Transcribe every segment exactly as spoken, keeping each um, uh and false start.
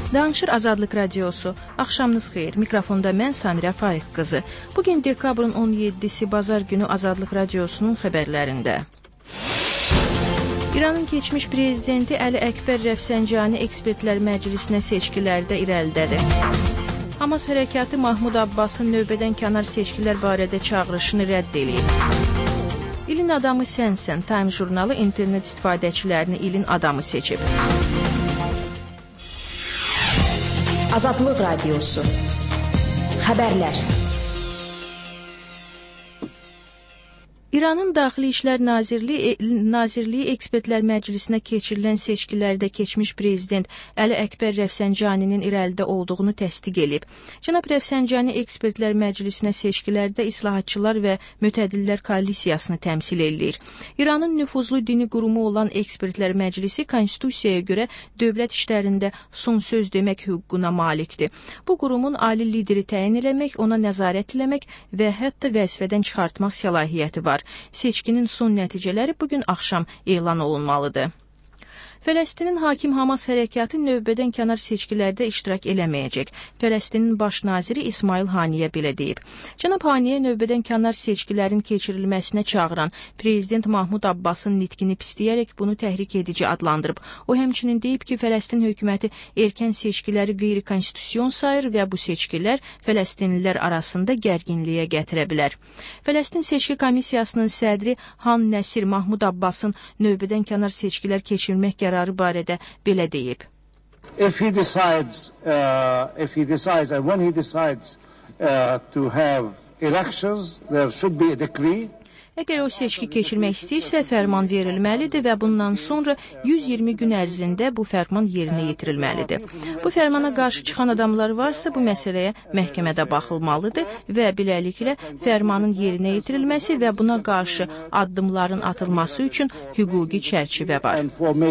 Danışır Azadlıq Radiosu. Axşamınız xeyir. Mikrofonda mən Samirə Faiq qızı. Bugün dekabrın on yeddisi Bazar günü Azadlıq Radiosunun xəbərlərində. İranın keçmiş prezidenti Əli Əkbər Rəfsəncani Ekspertlər Məclisinə seçkilərdə irəlidədir. Hamas hərəkatı Mahmud Abbasın növbədən kənar seçkilər barədə çağırışını rədd edib. İlin adamı sənsən. Time jurnalı internet istifadəçilərini ilin adamı seçib. Azadlıq Radiosu. Xəbərlər. İranın Daxili İşlər Nazirliyi, Nazirliyi Ekspertlər Məclisinə keçirilən seçkilərdə keçmiş prezident Əli Əkbər Rəfsəncaninin irəlidə olduğunu təsdiq edib. Cənab Rəfsəncani Ekspertlər Məclisinə seçkilərdə İslahatçılar və Mütədillər Koalisiyasını təmsil edir. İranın nüfuzlu dini qurumu olan Ekspertlər Məclisi konstitusiyaya görə dövlət işlərində son söz demək hüququna malikdir. Bu qurumun ali lideri təyin eləmək, ona nəzarət eləmək və hətta vəzifədən çıxartmaq səlahiyyəti var. Seçkinin son nəticələri bugün axşam elan olunmalıdır. Fələstinin hakim Hamas hərəkatı növbədən kənar seçkilərdə iştirak eləməyəcək. Fələstinin baş naziri İsmail Haniyə belə deyib. Cənab Haniyə növbədən kənar seçkilərin keçirilməsinə çağıran prezident Mahmud Abbasın nitqini pisləyərək bunu təhrik edici adlandırıb. O həmçinin deyib ki, Fələstin hökuməti erkən seçkiləri qeyri-konstitusiyon sayır və bu seçkilər Fələstinlilər arasında gərginliyə gətirə bilər. Fələstin seçki komissiyasının sədri Han Nəsir Mahmud Abbasın növbədən kənar seçkilər keçirmək qərarı barədə belə deyib. If he decides, uh, if he decides, and when he decides uh, to have elections, there should be a decree. Əgər o seçki keçirmək istəyirsə, fərman verilməlidir və bundan sonra yüz iyirmi gün ərzində bu fərman yerinə yetirilməlidir. Bu fərmana qarşı çıxan adamlar varsa, bu məsələyə məhkəmədə baxılmalıdır və beləliklə fərmanın yerinə yetirilməsi və buna qarşı addımların atılması üçün hüquqi çərçivə var.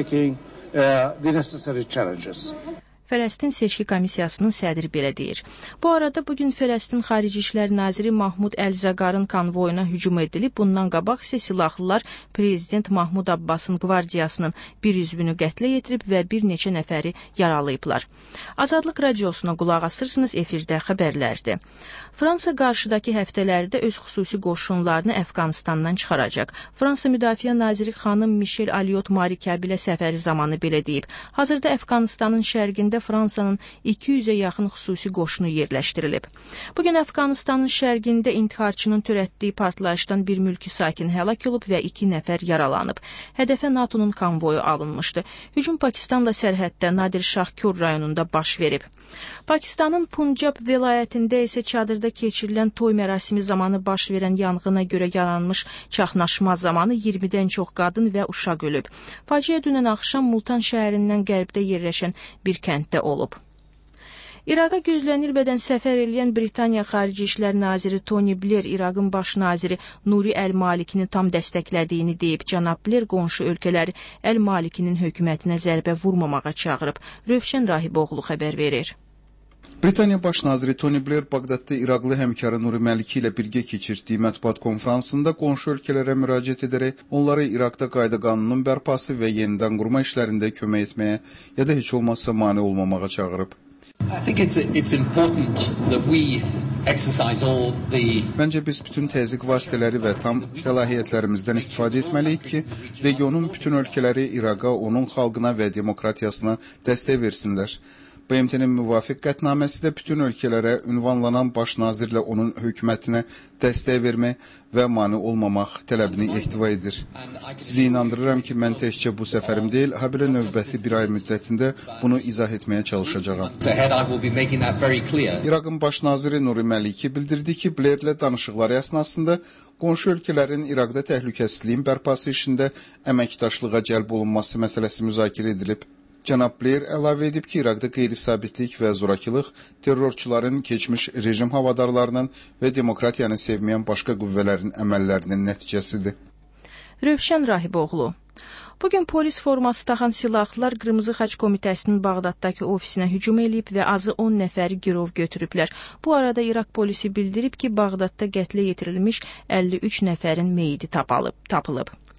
Fələstin Seçki Komissiyasının sədri belə deyir. Bu arada bugün Fələstin Xarici İşlər Naziri Mahmud Əl-Zaqarın konvoyuna hücum edilib. Bundan qabaq isə silahlılar prezident Mahmud Abbasın qvardiyasının bir üzvünü qətlə yetirib və bir neçə nəfəri yaralayıblar. Azadlıq Radiosuna qulaq asırsınız, efirdə xəbərlərdir. Fransa qarşıdakı həftələrdə öz xüsusi qoşunlarını Əfqanistandan çıxaracaq. Fransa Müdafiə Naziri xanım Michel Aliot Marikabilə səfəri zamanı belə deyib. Hazırda Əfqanistanın şərqində Fransanın iki yüzə yaxın xüsusi qoşunu yerləşdirilib. Bugün Əfqanistanın şərqində intiharçının törətdiyi partlayışdan bir mülki sakin həlak olub və iki nəfər yaralanıb. Hədəfə NATO'nun konvoyu alınmışdı. Hücum Pakistanla sərhəddə Nadir Şah Kür rayonunda baş verib. Pakistanın Puncab vilayətində isə çadırda keçirilən toy mərasimi zamanı baş verən yanğına görə yaranmış çaxnaşma zamanı iyirmidən çox qadın və uşaq ölüb. Faciə dünən axşam Multan şəhərindən qərbdə yerləşən bir kənddə olub. İraqa gözlənilmədən səfər edən Britaniya Xarici İşlər Naziri Tony Blair İraqın baş naziri Nuri Əl-Malikini tam dəstəklədiyini deyib. Cənab Blair qonşu ölkələri Əl-Malikinin hökumətinə zərbə vurmamağa çağırıb. Rövşən Rahiboğlu xəbər verir. Britaniya baş naziri Tony Blair Bağdadda İraqlı həmkarı Nuri Məliki ilə birgə keçirdiyi mətbuat konfransında qonşu ölkələrə müraciət edərək onları İraqda qayda qanunun bərpası və yenidən qurma işlərində kömək etməyə ya da heç olmazsa mane olmamağa çağırıb. I think it's it's important that we exercise all the Məncə biz bütün təzyiq vasitələri və tam səlahiyyətlərimizdən istifadə etməliyik ki, regionun bütün ölkələri İraqa, onun xalqına və demokratiyasına dəstək versinlər. B M T-nin müvafiq qətnaməsi də bütün ölkələrə ünvanlanan baş nazirlə onun hökumətinə dəstək vermək və mane olmamaq tələbini ehtiva edir. Sizi inandırıram ki, mən təkcə bu səfərim deyil, habelə növbəti bir ay müddətində bunu izah etməyə çalışacağam. İraqın baş naziri Nuri Məliki bildirdi ki, Blairlə danışıqları əsnasında qonşu ölkələrin İraqda təhlükəsizliyin bərpası işində əməkdaşlığa cəlb olunması məsələsi müzakirə edilib. Cənab Blair əlavə edib ki, İraqda qeyri-sabitlik və zorakılıq terrorçuların, keçmiş rejim havadarlarının və demokratiyanı sevməyən başqa qüvvələrin əməllərinin nəticəsidir. Rövşən Rahiboğlu. Bugün polis forması taxan silahlılar Qırmızı Xaç Komitəsinin Bağdaddakı ofisinə hücum edib və azı on nəfəri girov götürüblər. Bu arada İraq polisi bildirib ki, Bağdadda qətlə yetirilmiş əlli üç nəfərin meyidi tapılıb.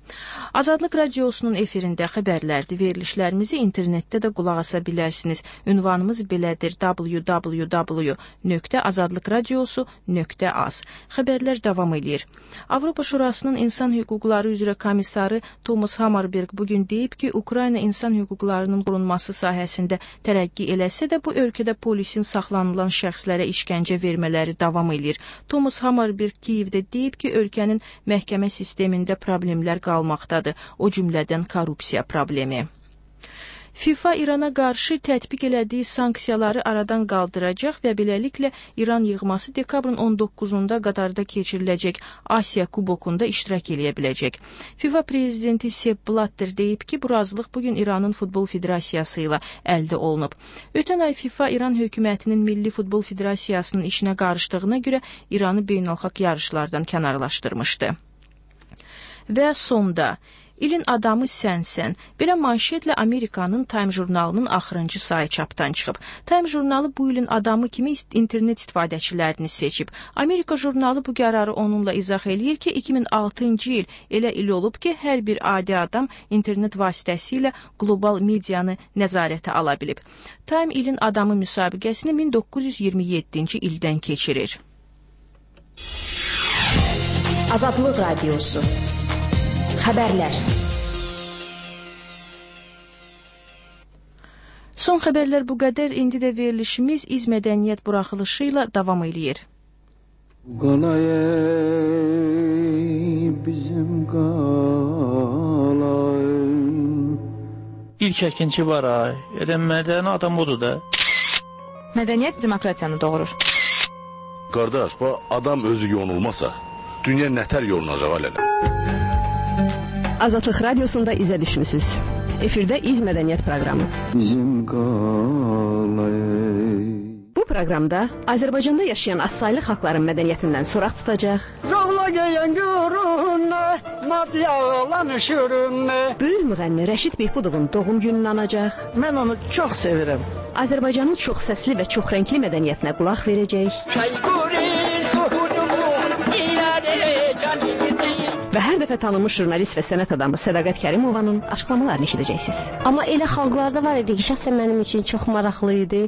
Azadlıq radiosunun efirində xəbərlərdir. Verilişlərimizi internetdə də qulaq asa bilərsiniz. Ünvanımız belədir: w w w nöqtə azadlıq radiosu nöqtə az. Xəbərlər davam edir. Avropa Şurasının İnsan Hüquqları üzrə komissarı Thomas Hammarberg bugün deyib ki, Ukrayna insan hüquqlarının qorunması sahəsində tərəqqi eləsə də bu ölkədə polisin saxlanılan şəxslərə işgəncə vermələri davam edir. Thomas Hammarberg Kiyevdə deyib ki, ölkənin məhkəmə sistemində problemlər qalmaqdadır. O cümlədən korrupsiya problemi. FIFA İrana qarşı tətbiq elədiyi sanksiyaları aradan qaldıracaq və beləliklə İran yığması dekabrın on doqquzunda Qatarda keçiriləcək Asiya Kubokunda iştirak eləyə biləcək. FIFA prezidenti Sepp Blatter deyib ki, bu razılıq bugün İranın Futbol Federasiyası ilə əldə olunub. Ötən ay FIFA İran hökumətinin Milli Futbol Federasiyasının işinə qarışdığına görə İranı beynəlxalq yarışlardan kənarlaşdırmışdı. Və sonda, ilin adamı sənsən. Belə manşetlə Amerikanın Time jurnalının axırıncı sayı çapdan çıxıb. Time jurnalı bu ilin adamı kimi internet istifadəçilərini seçib. Amerika jurnalı bu qərarı onunla izah eləyir ki, iki min altıncı il elə il olub ki, hər bir adi adam internet vasitəsilə qlobal medianı nəzarətə ala bilib. Time ilin adamı müsabiqəsini min doqquz yüz iyirmi yeddinci ildən keçirir. Azadlıq radiosu. Xəbərlər. Son xəbərlər bu qədər. İndi də verilişimiz İz Mədəniyyət buraxılışı ilə davam eləyir. Qalay bizim qalay. İlk əkinci var ay. Elə mədəni adam odur da. Mədəniyyət demokratiyanı doğurur. Qardaş, bu adam özü yonulmasa, dünya nətər yolunacaq alələ? Azadlıq radiosunda izə düşmüsünüz. Efirdə İz Mədəniyyət proqramı. Bizim qalay. Bu proqramda Azərbaycanda yaşayan azsaylı xalqların mədəniyyətindən soraq tutacaq. Yola geyən görünə, matiyalan şürünə. Böyük müğənni Rəşid Behbudovun doğum gününü anacaq. Mən onu çox sevirəm. Azərbaycanın çox səsli və çox rəngli mədəniyyətinə qulaq verəcək. Və hər dəfə tanınmış jurnalist və sənət adamı Sədaqət Kərimovanın açıqlamalarını eşidəcəksiniz. Amma elə xalqlarda var idi ki, şəxsən mənim üçün çox maraqlı idi.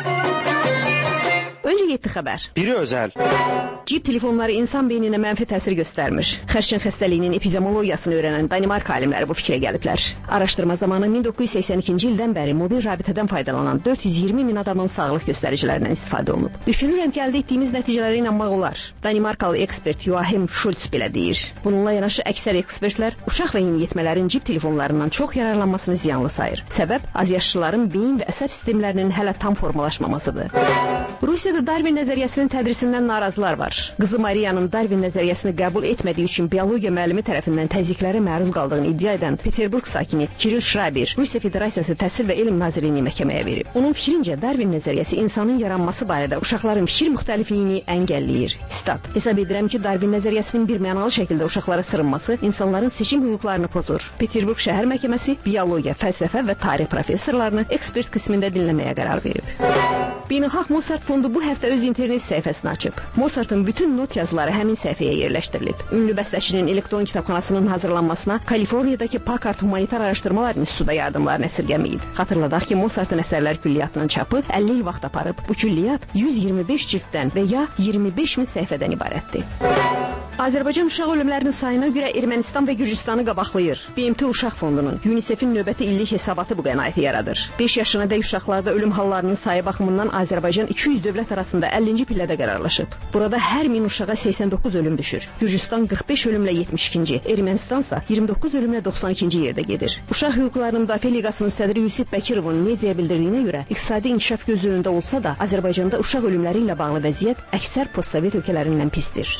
Öncə yeddi xəbər. Biri özəl. Cib telefonları insan beyninə mənfi təsir göstərmir. Xərçəng xəstəliyinin epidemiologiyasını öyrənən Danimarka alimləri bu fikrə gəliblər. Araşdırma zamanı min doqquz yüz səksən ikinci ildən bəri mobil rabitədən faydalanan dörd yüz iyirmi min adamın sağlıq göstəricilərindən istifadə olunub. Düşünürəm ki, əldə etdiyimiz nəticələrə inanmaq olar. Danimarkalı ekspert Joachim Schultz belə deyir. Bununla yanaşı əksər ekspertlər uşaq və yeniyetmələrin cib telefonlarından çox yararlanmasını ziyanlı sayır. Səbəb azyaşlıların beyin və əsəb sistemlərinin hələ tam formalaşmamasıdır. Rusiyada Darwin nəzəriyyəsinin tədrisindən narazılar var. Qızı Mariyanın Darwin nəzəriyyəsini qəbul etmədiyi üçün biologiya müəllimi tərəfindən təzyiqlərə məruz qaldığını iddia edən Peterburq sakini Kirill Şraber Rusiya Federasiyası Təhsil və Elm Nazirliyini məhkəməyə verib. Onun fikrincə Darwin nəzəriyyəsi insanın yaranması barədə uşaqların fikir müxtəlifliyini əngəlləyir. Stat: Hesab edirəm ki, Darwin nəzəriyyəsinin bir mənalı şəkildə uşaqlara sırınması insanların seçim hüquqlarını pozur. Peterburq şəhər məhkəməsi biologiya, fəlsəfə və tarix professorlarını ekspert qismində dinləməyə qərar verib. Beynəlxalq Mozart fondu bu həftə öz internet səhifəsini açıb. Mozartın bütün not yazıları həmin səhifəyə yerləşdirilib. Ünlü bəstəçinin elektron kitabxanasının hazırlanmasına Kaliforniyadakı Packard Humanitar Araşdırmalar İnstitutu yardımlarını əsirgəməyib. Xatırladaq ki, Mozartın əsərlər külliyatının çapı əlli il vaxt aparıb. Bu külliyat yüz iyirmi beş cilddən və ya iyirmi beş min səhifədən ibarətdir. Azərbaycan uşaq ölümlərinin sayına görə Ermənistan və Gürcüstanı qabaqlayır. B M T Uşaq Fondunun UNICEF-in növbəti illik hesabatı bu qənaəti yaradır. beş yaşınadək uşaqlarda ölüm hallarının sayı baxımından Azərbaycan iki yüz dövlət arasında əllinci pillədə qərarlaşıb. Burada hər min uşağa səksən doqquz ölüm düşür. Gürcüstan qırx beş ölümlə yetmiş ikinci, Ermənistan isə iyirmi doqquz ölümlə doxsan ikinci yerdə gedir. Uşaq Hüquqlarının Müdafiə Liqasının sədri Yusif Bəkirovun mediaya bildirdiyinə görə iqtisadi inkişaf göz önündə olsa da Azərbaycanda uşaq ölümləri ilə bağlı vəziyyət əksər postsovet ölkələrindən pisdir.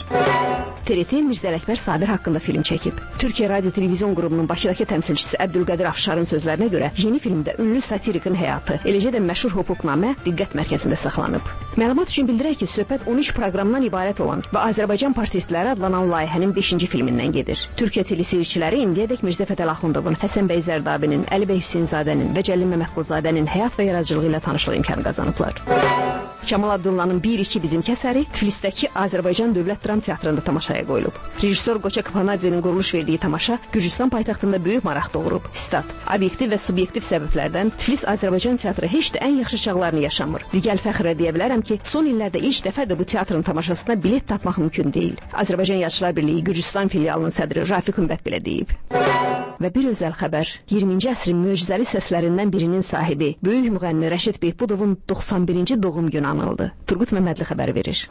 T R T Mirzə Ələkbər Sabir haqqında film çəkib. Türkiyə Radio Televizyon qrupunun Bakıdakı təmsilçisi Əbdülqədir Afşarın sözlərinə görə yeni filmdə ünlü satirikin həyatı, eləcə də məşhur hüquqnamə diqqət mərkəzində saxlanıb. Məlumat üçün bildirək ki, söhbət on üç proqramdan ibarət olan və Azərbaycan portretləri adlanan layihənin beşinci filmindən gedir. Türkiyə teleseyirçiləri indiyədək Mirzə Fətəli Axundovun, Həsən bəy Zərdabinin, Əli bəy Hüseynzadənin və Cəlil Məmmədqulzadənin həyat və yaradıcılığı ilə tanışlıq imkanı qazanıblar. Kamal Abdullanın bir iki bizimki əsəri Tiflisdəki Azərbaycan Dövlət Dram Teatrında tamaşaya qoyulub. Rejissor Qoçak Kapanadzinin quruluş verdiyi tamaşa Gürcüstan paytaxtında böyük maraq doğurub. Stat: obyektiv və subyektiv səbəblərdən Tiflis Azərbaycan teatrı heç də ən yaxşı çağlarını yaşamır. Digər fəxrlə deyə bilərəm ki, son illərdə ilk dəfə də bu teatrın tamaşasına bilet tapmaq mümkün deyil. Azərbaycan Yazıçılar Birliyi Gürcüstan filialının sədri Rafiq Ümbət belə deyib. Və bir özəl xəbər, iyirminci əsrin möcüzəli səslərindən birinin sahibi, böyük müğənni Rəşid Behbudovun doxsan birinci doğum günü anıldı. Turgut Məmmədli xəbər verir.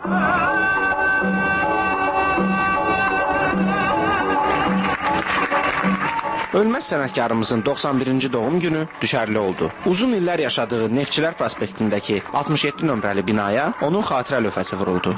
Ölməz sənətkarımızın doxsan birinci doğum günü düşərli oldu. Uzun illər yaşadığı Neftçilər prospektindəki altmış yeddi nömrəli binaya onun xatirə lövhəsi vuruldu.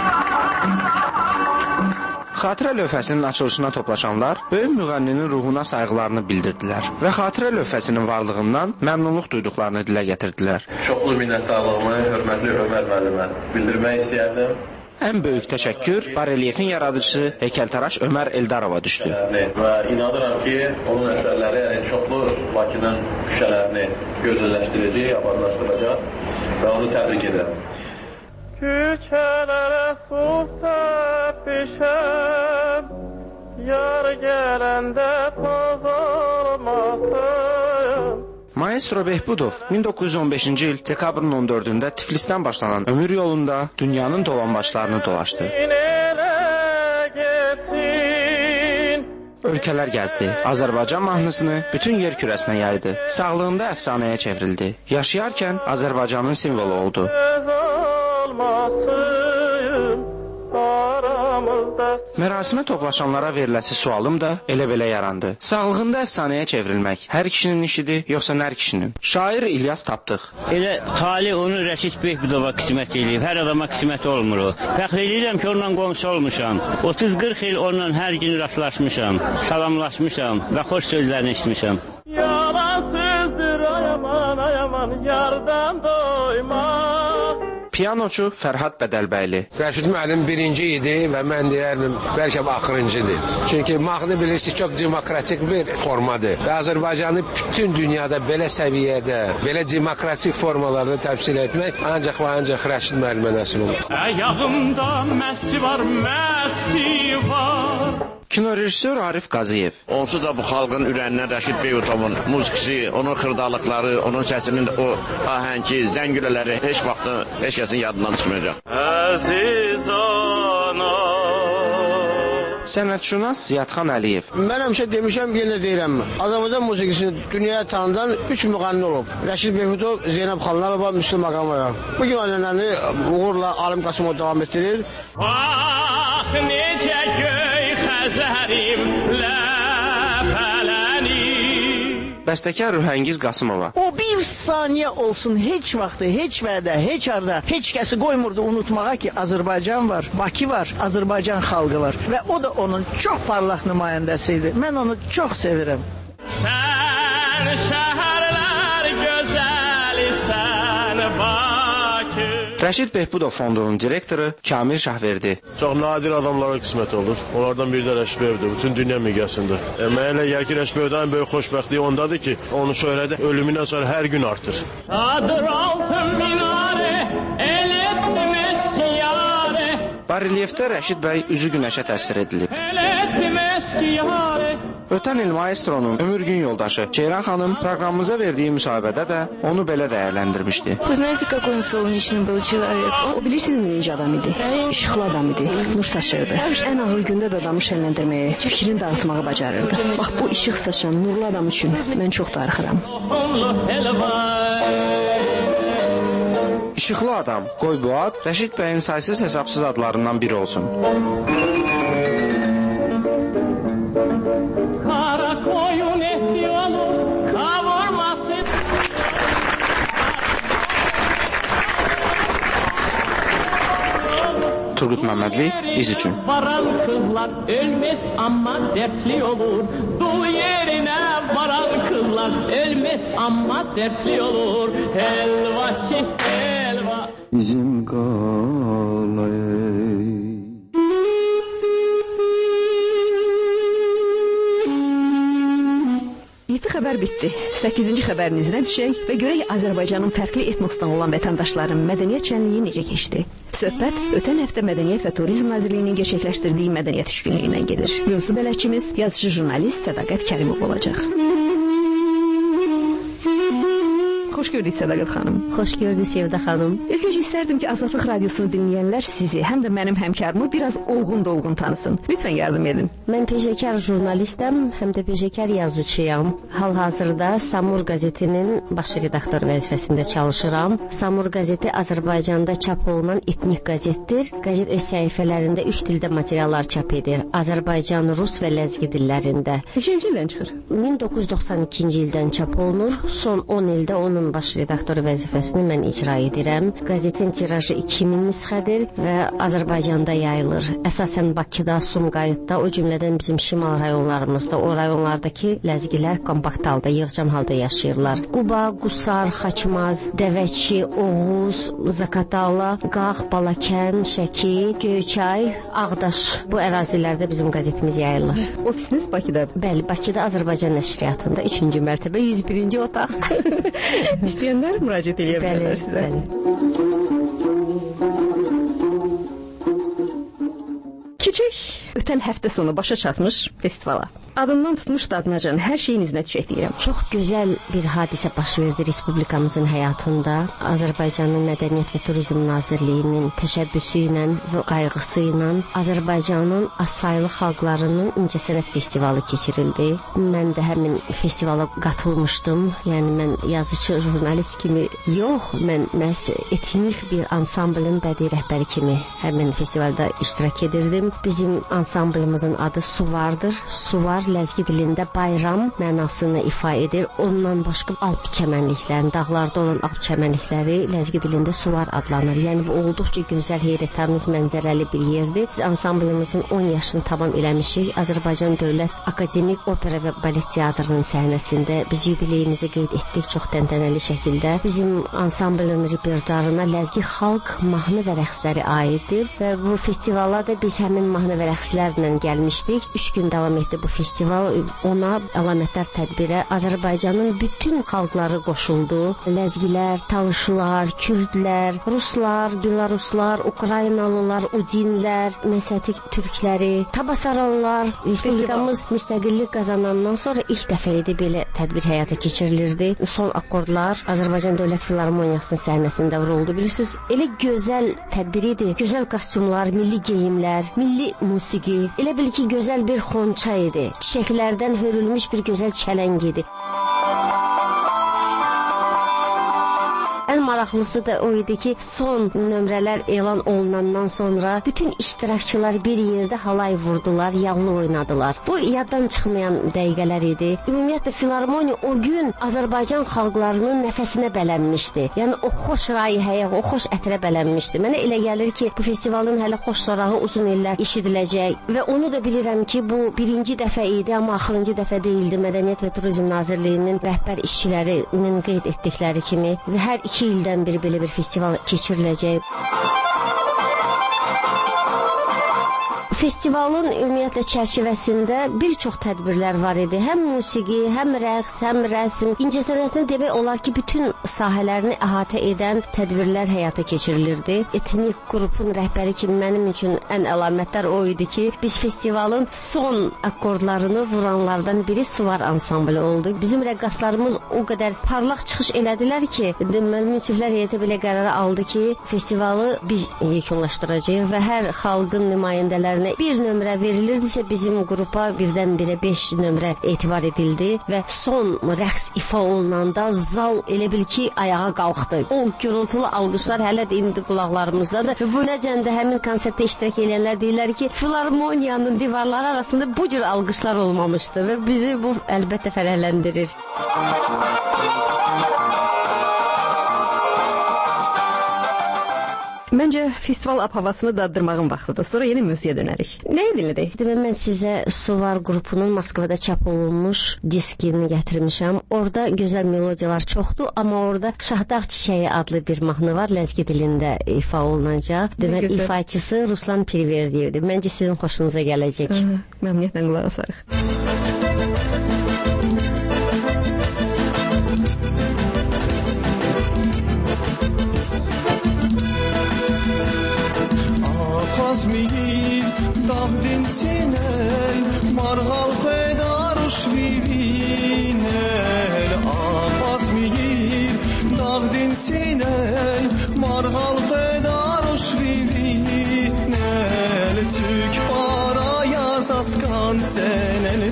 Xatirə lövhəsinin açılışına toplaşanlar böyük müğənninin ruhuna sayğılarını bildirdilər və xatirə lövhəsinin varlığından məmnunluq duyduqlarını dilə gətirdilər. Çoxlu minnətdarlığımı hörmətli Ömər müəllimə bildirmək istəyərdim. Ən böyük təşəkkür barelyefin yaradıcısı heykəltaraş Ömər Eldarova düşdü. Və inanıram ki, onun əsərləri yəni, çoxlu Bakının küçələrini gözəlləşdirəcək, abadlaşdıracaq və onu təbrik edirəm. Küçələrə su səpişəm, yar gələndə toz olmasın. Maestro Behbudov min doqquz yüz on beşinci il dekabrın on dördündə Tiflisdən başlanan ömür yolunda dünyanın dolanbaçlarını dolaşdı. Ölkələr gəzdi. Azərbaycan mahnısını bütün yer kürəsinə yaydı. Sağlığında əfsanəyə çevrildi. Yaşayarkən Azərbaycanın simvolu oldu. Mərasimə toplaşanlara veriləsi sualım da elə-belə yarandı. Sağlığında əfsanəyə çevrilmək hər kişinin işidir, yoxsa nər kişinin? Şair İlyas Tapdıq. Elə talih onu Rəşid Behbudova qismət eləyib, hər adama qismət olmur o. Fəxr edirəm ki, onunla qonşu olmuşam. otuz qırx il onunla hər gün rastlaşmışam, salamlaşmışam və xoş sözlərini eşitmişəm. Yalan sözdür ayaman, ayaman, yardan doymaq. Piyanoçu Fərhad Bədəlbəyli. Rəşid müəllim birinci idi və mən deyərdim, bəlkə axırıncıdır. Çünki mahnı bilirsiniz, çox demokratik bir formadır. Və Azərbaycanı bütün dünyada belə səviyyədə, belə demokratik formalarda təmsil etmək ancaq və ancaq Rəşid müəllimə nəsib olur. Ayağımda məsi var, məsi var. Kinorejissor Arif Qaziyev. Onsuz da bu xalqın ürəyindən Rəşid Behbudovun muzikisi, onun xırdalıqları, onun səsinin o ahəngi, zəngülələri heç vaxtı heç kəsin yadından çıxmayacaq. Əziz ana. Sənətşünas Ziyadxan Əliyev. Mən həmişə demişəm, yenə deyirəm. Azərbaycan musiqisini dünyaya tanıdan üç müğənni olub. Rəşid Behbudov, Zeynəb Xanlarova, Müslüm Ağamova. Bu gün ənənəni uğurla Alim Qasımov davam etdirir. Ah, necə göy xəzərim ləpələni. Bəstəkar Rühəngiz Qasımova. O bir saniyə olsun heç vaxtı, heç vədə, heç arda, heç kəsi qoymurdu unutmağa ki, Azərbaycan var, Bakı var, Azərbaycan xalqı var və o da onun çox parlaq nümayəndəsi idi. Mən onu çox sevirəm. Sən şəhərlər gözəlisən Bakı. Rəşid Behbudov fondunun direktoru Kamil Şahverdi. Çox nadir adamlara qismət olur. Onlardan biri də Rəşid Behbudov, bütün dünya miqyasında. E, mənə elə gəlir ki, Rəşid Behbudovun ən böyük xoşbəxtliyi ondadır ki, onun şöhrəti ölümündən sonra hər gün artır. Adır altın minare, el etmez ki yare. Barelyefdə Rəşid bəy üzü günəşə təsvir edilib. El etmez ki yare. Ötən il maestronun ömür gün yoldaşı Ceyran xanım proqramımıza verdiyi müsahibədə də onu belə dəyərləndirmişdi. Вы знаете, какой он солнечный был человек? O bilirsiniz necə adam idi? İşıqlı adam idi, nur saçırdı. Ən ağır gündə də adamı şənləndirməyi, fikrini dağıtmağı bacarırdı. Bax bu işıq saçan, nurlu adam üçün mən çox darıxıram. İşıqlı adam, qoy bu ad Rəşid bəyin saysız hesabsız adlarından biri olsun. Turgut Məmmədli, iz üçün. Varan kızlar ölmez amma dertli olur. Dul yerine varan kızlar ölmez amma dertli olur. Helva çek helva. Bizim qalay. yeddi xəbər bitdi. səkkizinci xəbərin izinə düşək və görək Azərbaycanın fərqli etnosdan olan vətəndaşların mədəniyyət şənliyi necə keçdi. Söhbət ötən həftə Mədəniyyət və Turizm Nazirliyinin gerçəkləşdirdiyi mədəniyyət üç günlüyündən gedir. Mövzu bələdçimiz, yazıcı jurnalist Sədaqət Kərimov olacaq. Xoş gördük Sədaqət xanım. Xoş gördük Sevda xanım. İlk öncə istərdim ki, Azadlıq Radiosunu dinləyənlər sizi, həm də mənim həmkarımı biraz olğun-dolğun tanısın. Lütfən yardım edin. Mən peşəkar jurnalistəm, həm də peşəkar yazıcıyam. Hal-hazırda Samur qəzetinin baş redaktor vəzifəsində çalışıram. Samur qəzeti Azərbaycanda çap olunan etnik qəzetdir. Qəzet öz səhifələrində üç dildə materiallar çap edir. Azərbaycan, rus və ləzgi dillərində. Neçənci ildən çıxır? min doqquz yüz doxsan ikinci ildən çap olunur. Son on ildə onun baş redaktoru vəzifəsini mən icra edirəm. Qəzetin tirajı iki min nüsxədir və Azərbaycanda yayılır. Əsasən Bakıda, Sumqayıtda, o cümlədən bizim şimal rayonlarımızda, o rayonlardakı ləzgilər kompakt halda, yığcam halda yaşayırlar. Quba, Qusar, Xaçmaz, Dəvəçi, Oğuz, Zaqatala, Qax, Balakən, Şəki, Göyçay, Ağdaş, bu ərazilərdə bizim qəzetimiz yayılır. Ofisiniz Bakıdadır? Bəli, Bakıda Azərbaycan nəşriyyatında üçüncü mərtəbə yüz birinci otaq. İstəyənlər müraciət edə bilərlər sizə. Keçək ötən həftə sonu başa çatmış festivala. Adından tutmuş dadınacan hər şeyin izinə düşək deyirəm. Çox gözəl bir hadisə baş verdi Respublikamızın həyatında. Azərbaycanın Mədəniyyət və Turizm Nazirliyinin təşəbbüsü ilə və qayğısı ilə Azərbaycanın azsaylı xalqlarının incəsənət festivalı keçirildi. Mən də həmin festivala qatılmışdım. Yəni mən yazıcı, jurnalist kimi yox, mən məhz etnik bir ansamblın bədii rəhbəri kimi həmin festivalda iştirak edirdim. Bizim ansamblımızın adı Suvardır. Suvar ləzgi dilində bayram mənasını ifa edir. Ondan başqa alp çəmənliklərin, dağlarda olan alp çəmənlikləri ləzgi dilində Suvar adlanır. Yəni bu olduqca gözəl, heyrətamiz mənzərəli bir yerdir. Biz ansamblımızın on yaşını tamam eləmişik. Azərbaycan Dövlət Akademik Opera və Balet Teatrının səhnəsində biz yubileyimizi qeyd etdik çox təntənəli şəkildə. Bizim ansamblın repertuarına ləzgi xalq mahnı və rəqsləri aiddir və bu festivala da biz həmin mahnı və rəqslərlə gəlmişdik. Üç gün davam etdi bu festival. Ona əlamətdar tədbirə Azərbaycanın bütün xalqları qoşuldu. Ləzgilər, talışlar, kürdlər, ruslar, belaruslar, ukraynalılar, udinlər, məsətik türkləri, tabasaranlar. Respublikamız müstəqillik qazanandan sonra ilk dəfə idi belə tədbir həyata keçirilirdi. Son akkordlar Azərbaycan Dövlət Filarmoniyasının səhnəsində vuruldu. Bilirsiniz, elə gözəl tədbir idi. Gözəl kostyumlar, milli geyimlər, milli musiqi, elə bil ki, gözəl bir xonça idi. Çiçəklərdən hörülmüş bir gözəl çələng idi. Ən maraqlısı da o idi ki, son nömrələr elan olunandan sonra bütün iştirakçılar bir yerdə halay vurdular, yallı oynadılar. Bu yaddan çıxmayan dəqiqələr idi. Ümumiyyətlə filarmoniya o gün Azərbaycan xalqlarının nəfəsinə bələnmişdi. Yəni o xoş rayihəyə, o xoş ətrə bələnmişdi. Mənə elə gəlir ki, bu festivalın hələ xoş sorağı uzun illər eşidiləcək və onu da bilirəm ki, bu birinci dəfə idi, amma axırıncı dəfə deyildi. Mədəniyyət və Turizm Nazirliyinin rəhbər işçilərinin qeyd etdikləri kimi hər iki ildən biri belə bir festival keçiriləcək. Festivalın ümumiyyətlə çərçivəsində bir çox tədbirlər var idi. Həm musiqi, həm rəqs, həm rəsm, incəsənətin demək olar ki, bütün sahələrini əhatə edən tədbirlər həyata keçirilirdi. Etnik qrupun rəhbəri kimi mənim üçün ən əlamətdar o idi ki, biz festivalın son akkordlarını vuranlardan biri Suvar ansamblı oldu. Bizim rəqqaslarımız o qədər parlaq çıxış elədilər ki, münsiflər heyəti belə qərara aldı ki, festivalı biz yekunlaşdıracağıq və hər xalqın nümayəndələrinə bir nömrə verilirdisə bizim qrupa birdən-birə beş nömrə etibar edildi və son rəqs ifa olunanda zal elə bil ki ayağa qalxdı. O gürültülü alqışlar hələ də indi qulaqlarımızdadır və bu nəcəndə həmin konsertdə iştirak edənlər deyirlər ki, filarmoniyanın divarları arasında bu cür alqışlar olmamışdı və bizi bu əlbəttə fərəhləndirir. Məncə festival ab-havasını daddırmağın vaxtıdır. Sonra yeni mövzuya dönərik. Nəyi dinlədik? Demək, mən sizə Suvar qrupunun Moskvada çap olunmuş diskini gətirmişəm. Orada gözəl melodiyalar çoxdur, amma orada Şahdağ Çiçəyi adlı bir mahnı var, ləzgi dilində ifa olunacaq. Demək, ifaçısı Ruslan Pirverdiyevdir. Məncə sizin xoşunuza gələcək. Məmnuniyyətlə qulaq asarıq.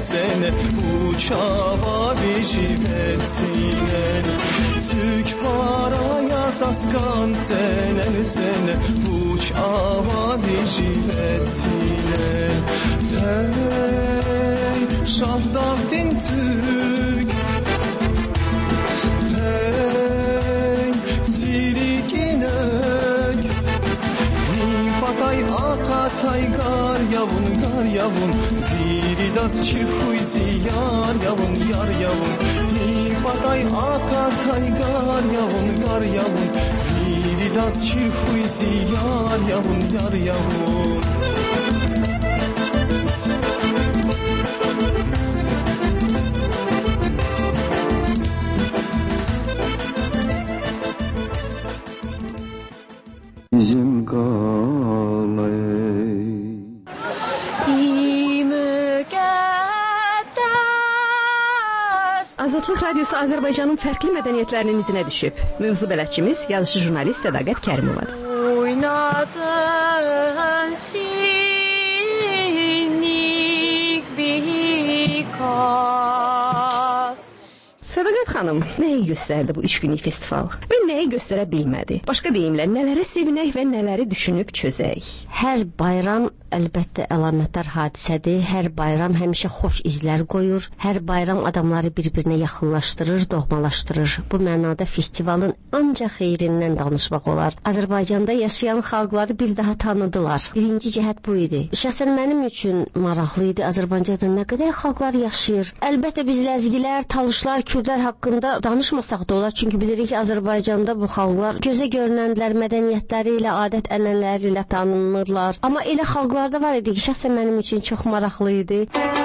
cene uçava bir cene Türk paraya saskan cene cene uçava bir cene Hey şahdavdin Türk Hey zirikinök Patay akatay gar yavun gar yavun Biri das çirhuizi yar yavun yar yavun Patay akatay gar yavun gar yavun Biri das çirhuizi yar yavun yar yavun Bizim qalay Azadlıq Radiosu Azərbaycanın fərqli mədəniyyətlərinin izinə düşüb. Mövzu bələdçimiz, yazıcı jurnalist Sədaqət Kərimovadır. Oynadın sinik bihikaz Sədaqət xanım, nəyi göstərdi bu üç günlük festival? Və nəyi göstərə bilmədi? Başqa deyimlə, nələrə sevinək və nələri düşünüb çözək? Hər bayram əlbəttə əlamətdar hadisədir. Hər bayram həmişə xoş izlər qoyur. Hər bayram adamları bir-birinə yaxınlaşdırır, doğmalaşdırır. Bu mənada festivalın ancaq xeyrindən danışmaq olar. Azərbaycanda yaşayan xalqları bir daha tanıdılar. Birinci cəhət bu idi. Şəxsən mənim üçün maraqlı idi. Azərbaycanda nə qədər xalqlar yaşayır. Əlbəttə biz ləzgilər, talışlar, kürdlər haqqında danışmasaq da olar. Çünki bilirik ki, Azərbaycanda bu xalqlar gözə görünənlər, mədəniyyətləri ilə, adət-ənənələri ilə tanınırlar. Amma elə xalqlar da var idi ki, şəxsən mənim üçün çox maraqlı idi.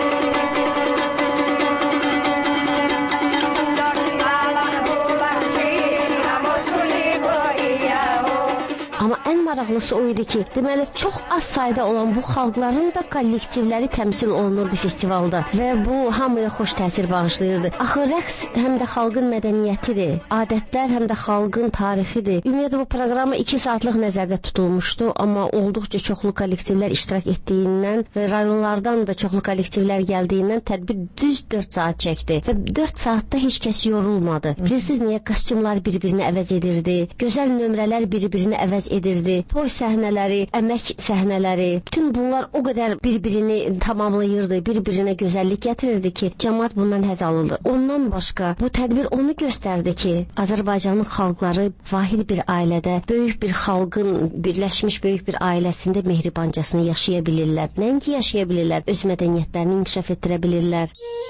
Amma ən maraqlısı o idi ki, deməli, çox az sayda olan bu xalqların da kollektivləri təmsil olunurdu festivalda və bu hamıya xoş təsir bağışlayırdı. Axı rəqs həm də xalqın mədəniyyətidir, adətlər həm də xalqın tarixidir. Ümumiyyətlə bu proqramı iki saatlıq nəzərdə tutulmuşdu, amma olduqca çoxlu kollektivlər iştirak etdiyindən və rayonlardan da çoxlu kollektivlər gəldiyindən tədbir düz dörd saat çəkdi və dörd saatda heç kəs yorulmadı. Bilirsiniz niyə? Kostyumlar bir-birini əvəz edirdi, gözəl nömrələr bir-birini əvəz edirdi, toy səhnələri, əmək səhnələri, bütün bunlar o qədər bir-birini tamamlayırdı, bir-birinə gözəllik gətirirdi ki, cəmaət bundan həzz alırdı. Ondan başqa bu tədbir onu göstərdi ki, Azərbaycanın xalqları vahid bir ailədə, böyük bir xalqın birləşmiş böyük bir ailəsində mehribancasını yaşaya bilirlər. Nəinki yaşaya bilirlər, öz mədəniyyətlərini inkişaf etdirə bilirlər.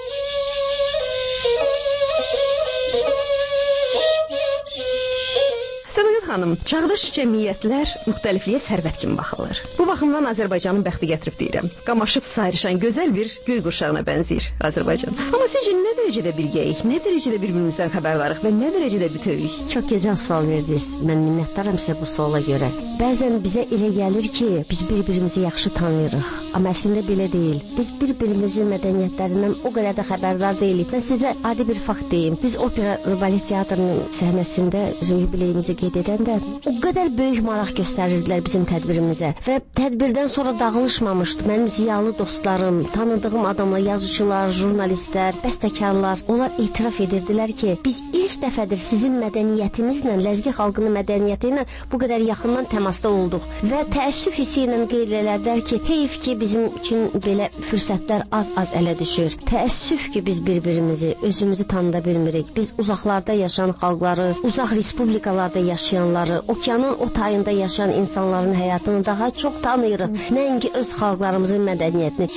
Sədaqət xanım, çağdaş cəmiyyətlər müxtəlifliyə sərvət kimi baxırlar. Bu baxımdan Azərbaycanın bəxti gətirib deyirəm. Qamaşıb sayrışan gözəl bir göy qurşağına bənzəyir Azərbaycan. Amma sizcə nə dərəcədə birgəyik, nə dərəcədə bir-birimizdən xəbərdarıq və nə dərəcədə bütövük? Çox gözəl sual verdiniz. Mən minnətdaram sizə bu suala görə. Bəzən bizə elə gəlir ki, biz bir-birimizi yaxşı tanıyırıq. Amma əslində belə deyil. Biz bir-birimizin mədəniyyətlərindən o qədər də xəbərdar deyilik. Mən sizə adi bir fakt deyim. Biz opera balet teatrının səhnəsində bizim yubileyimizi qeyd edəndə o qədər böyük maraq göstərirdilər bizim tədbirimizə və tədbirdən sonra dağılışmamışdı. Mənim ziyalı dostlarım, tanıdığım adamlar, yazıçılar, jurnalistlər, bəstəkarlar, onlar etiraf edirdilər ki, biz ilk dəfədir sizin mədəniyyətinizlə, ləzgi xalqının mədəniyyəti ilə bu qədər yaxından təmasda olduq və təəssüf hissi ilə qeyd elədilər ki, heyf ki, bizim üçün belə fürsətlər az-az ələ düşür. Təəssüf ki, biz bir-birimizi, özümüzü tanıda bilmirik. Biz uzaqlarda yaşayan xalqları, uzaq respublikalarda yaşayanları, okeanın o tayında yaşayan insanların həyatını daha çox tanıyırıq. Nəinki öz xalqlarımızın mədəniyyətini.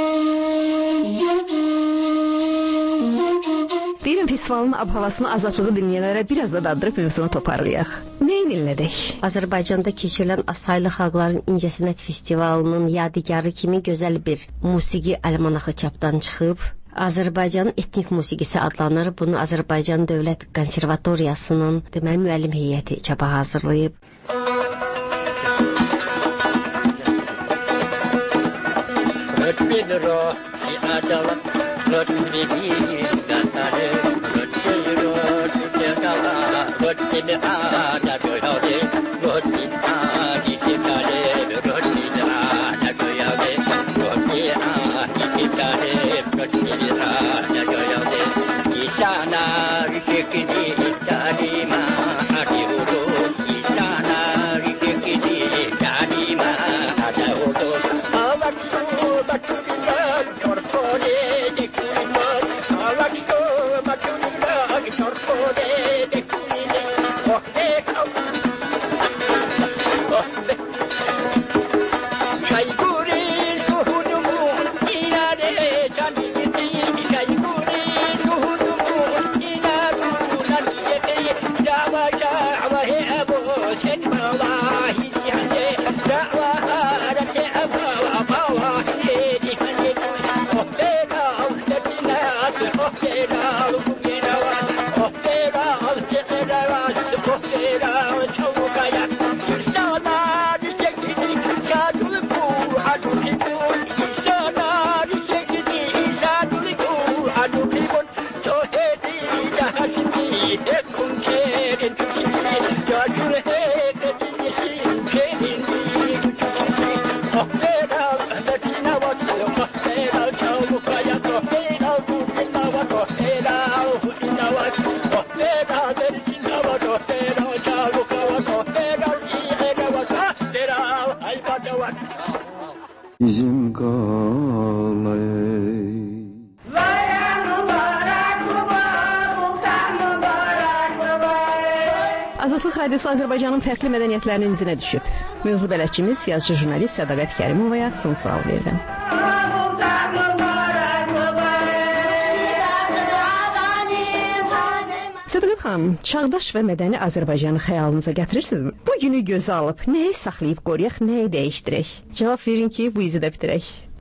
Deyirəm, festivalın ab-havasını, azadlığı dinləyənlərə biraz da daddırıb mövzunu toparlayaq. Nə inilədək? Azərbaycanda keçirilən Asaylı Xalqların İncəsənət Festivalının yadigarı kimi gözəl bir musiqi almanaxı çapdan çıxıb. Azərbaycanın etnik musiqisi adlanır. Bunu Azərbaycan Dövlət Konservatoriyasının deməli müəllim heyəti çapa hazırlayıb. Bizim qalay Azadlıq Radiosu Azərbaycanın fərqli mədəniyyətlərinin izinə düşüb. Mövzu bələdçimiz, yazıcı jurnalist Sədaqət Kərimovaya son sual verirəm. Sədaqət xanım, çağdaş və mədəni Azərbaycanı xəyalınıza gətirirsiniz? Bu günü gözə alıb, nəyi saxlayıb qoruyaq, nəyi dəyişdirək? Cavab verin ki, bu izi də bitirək.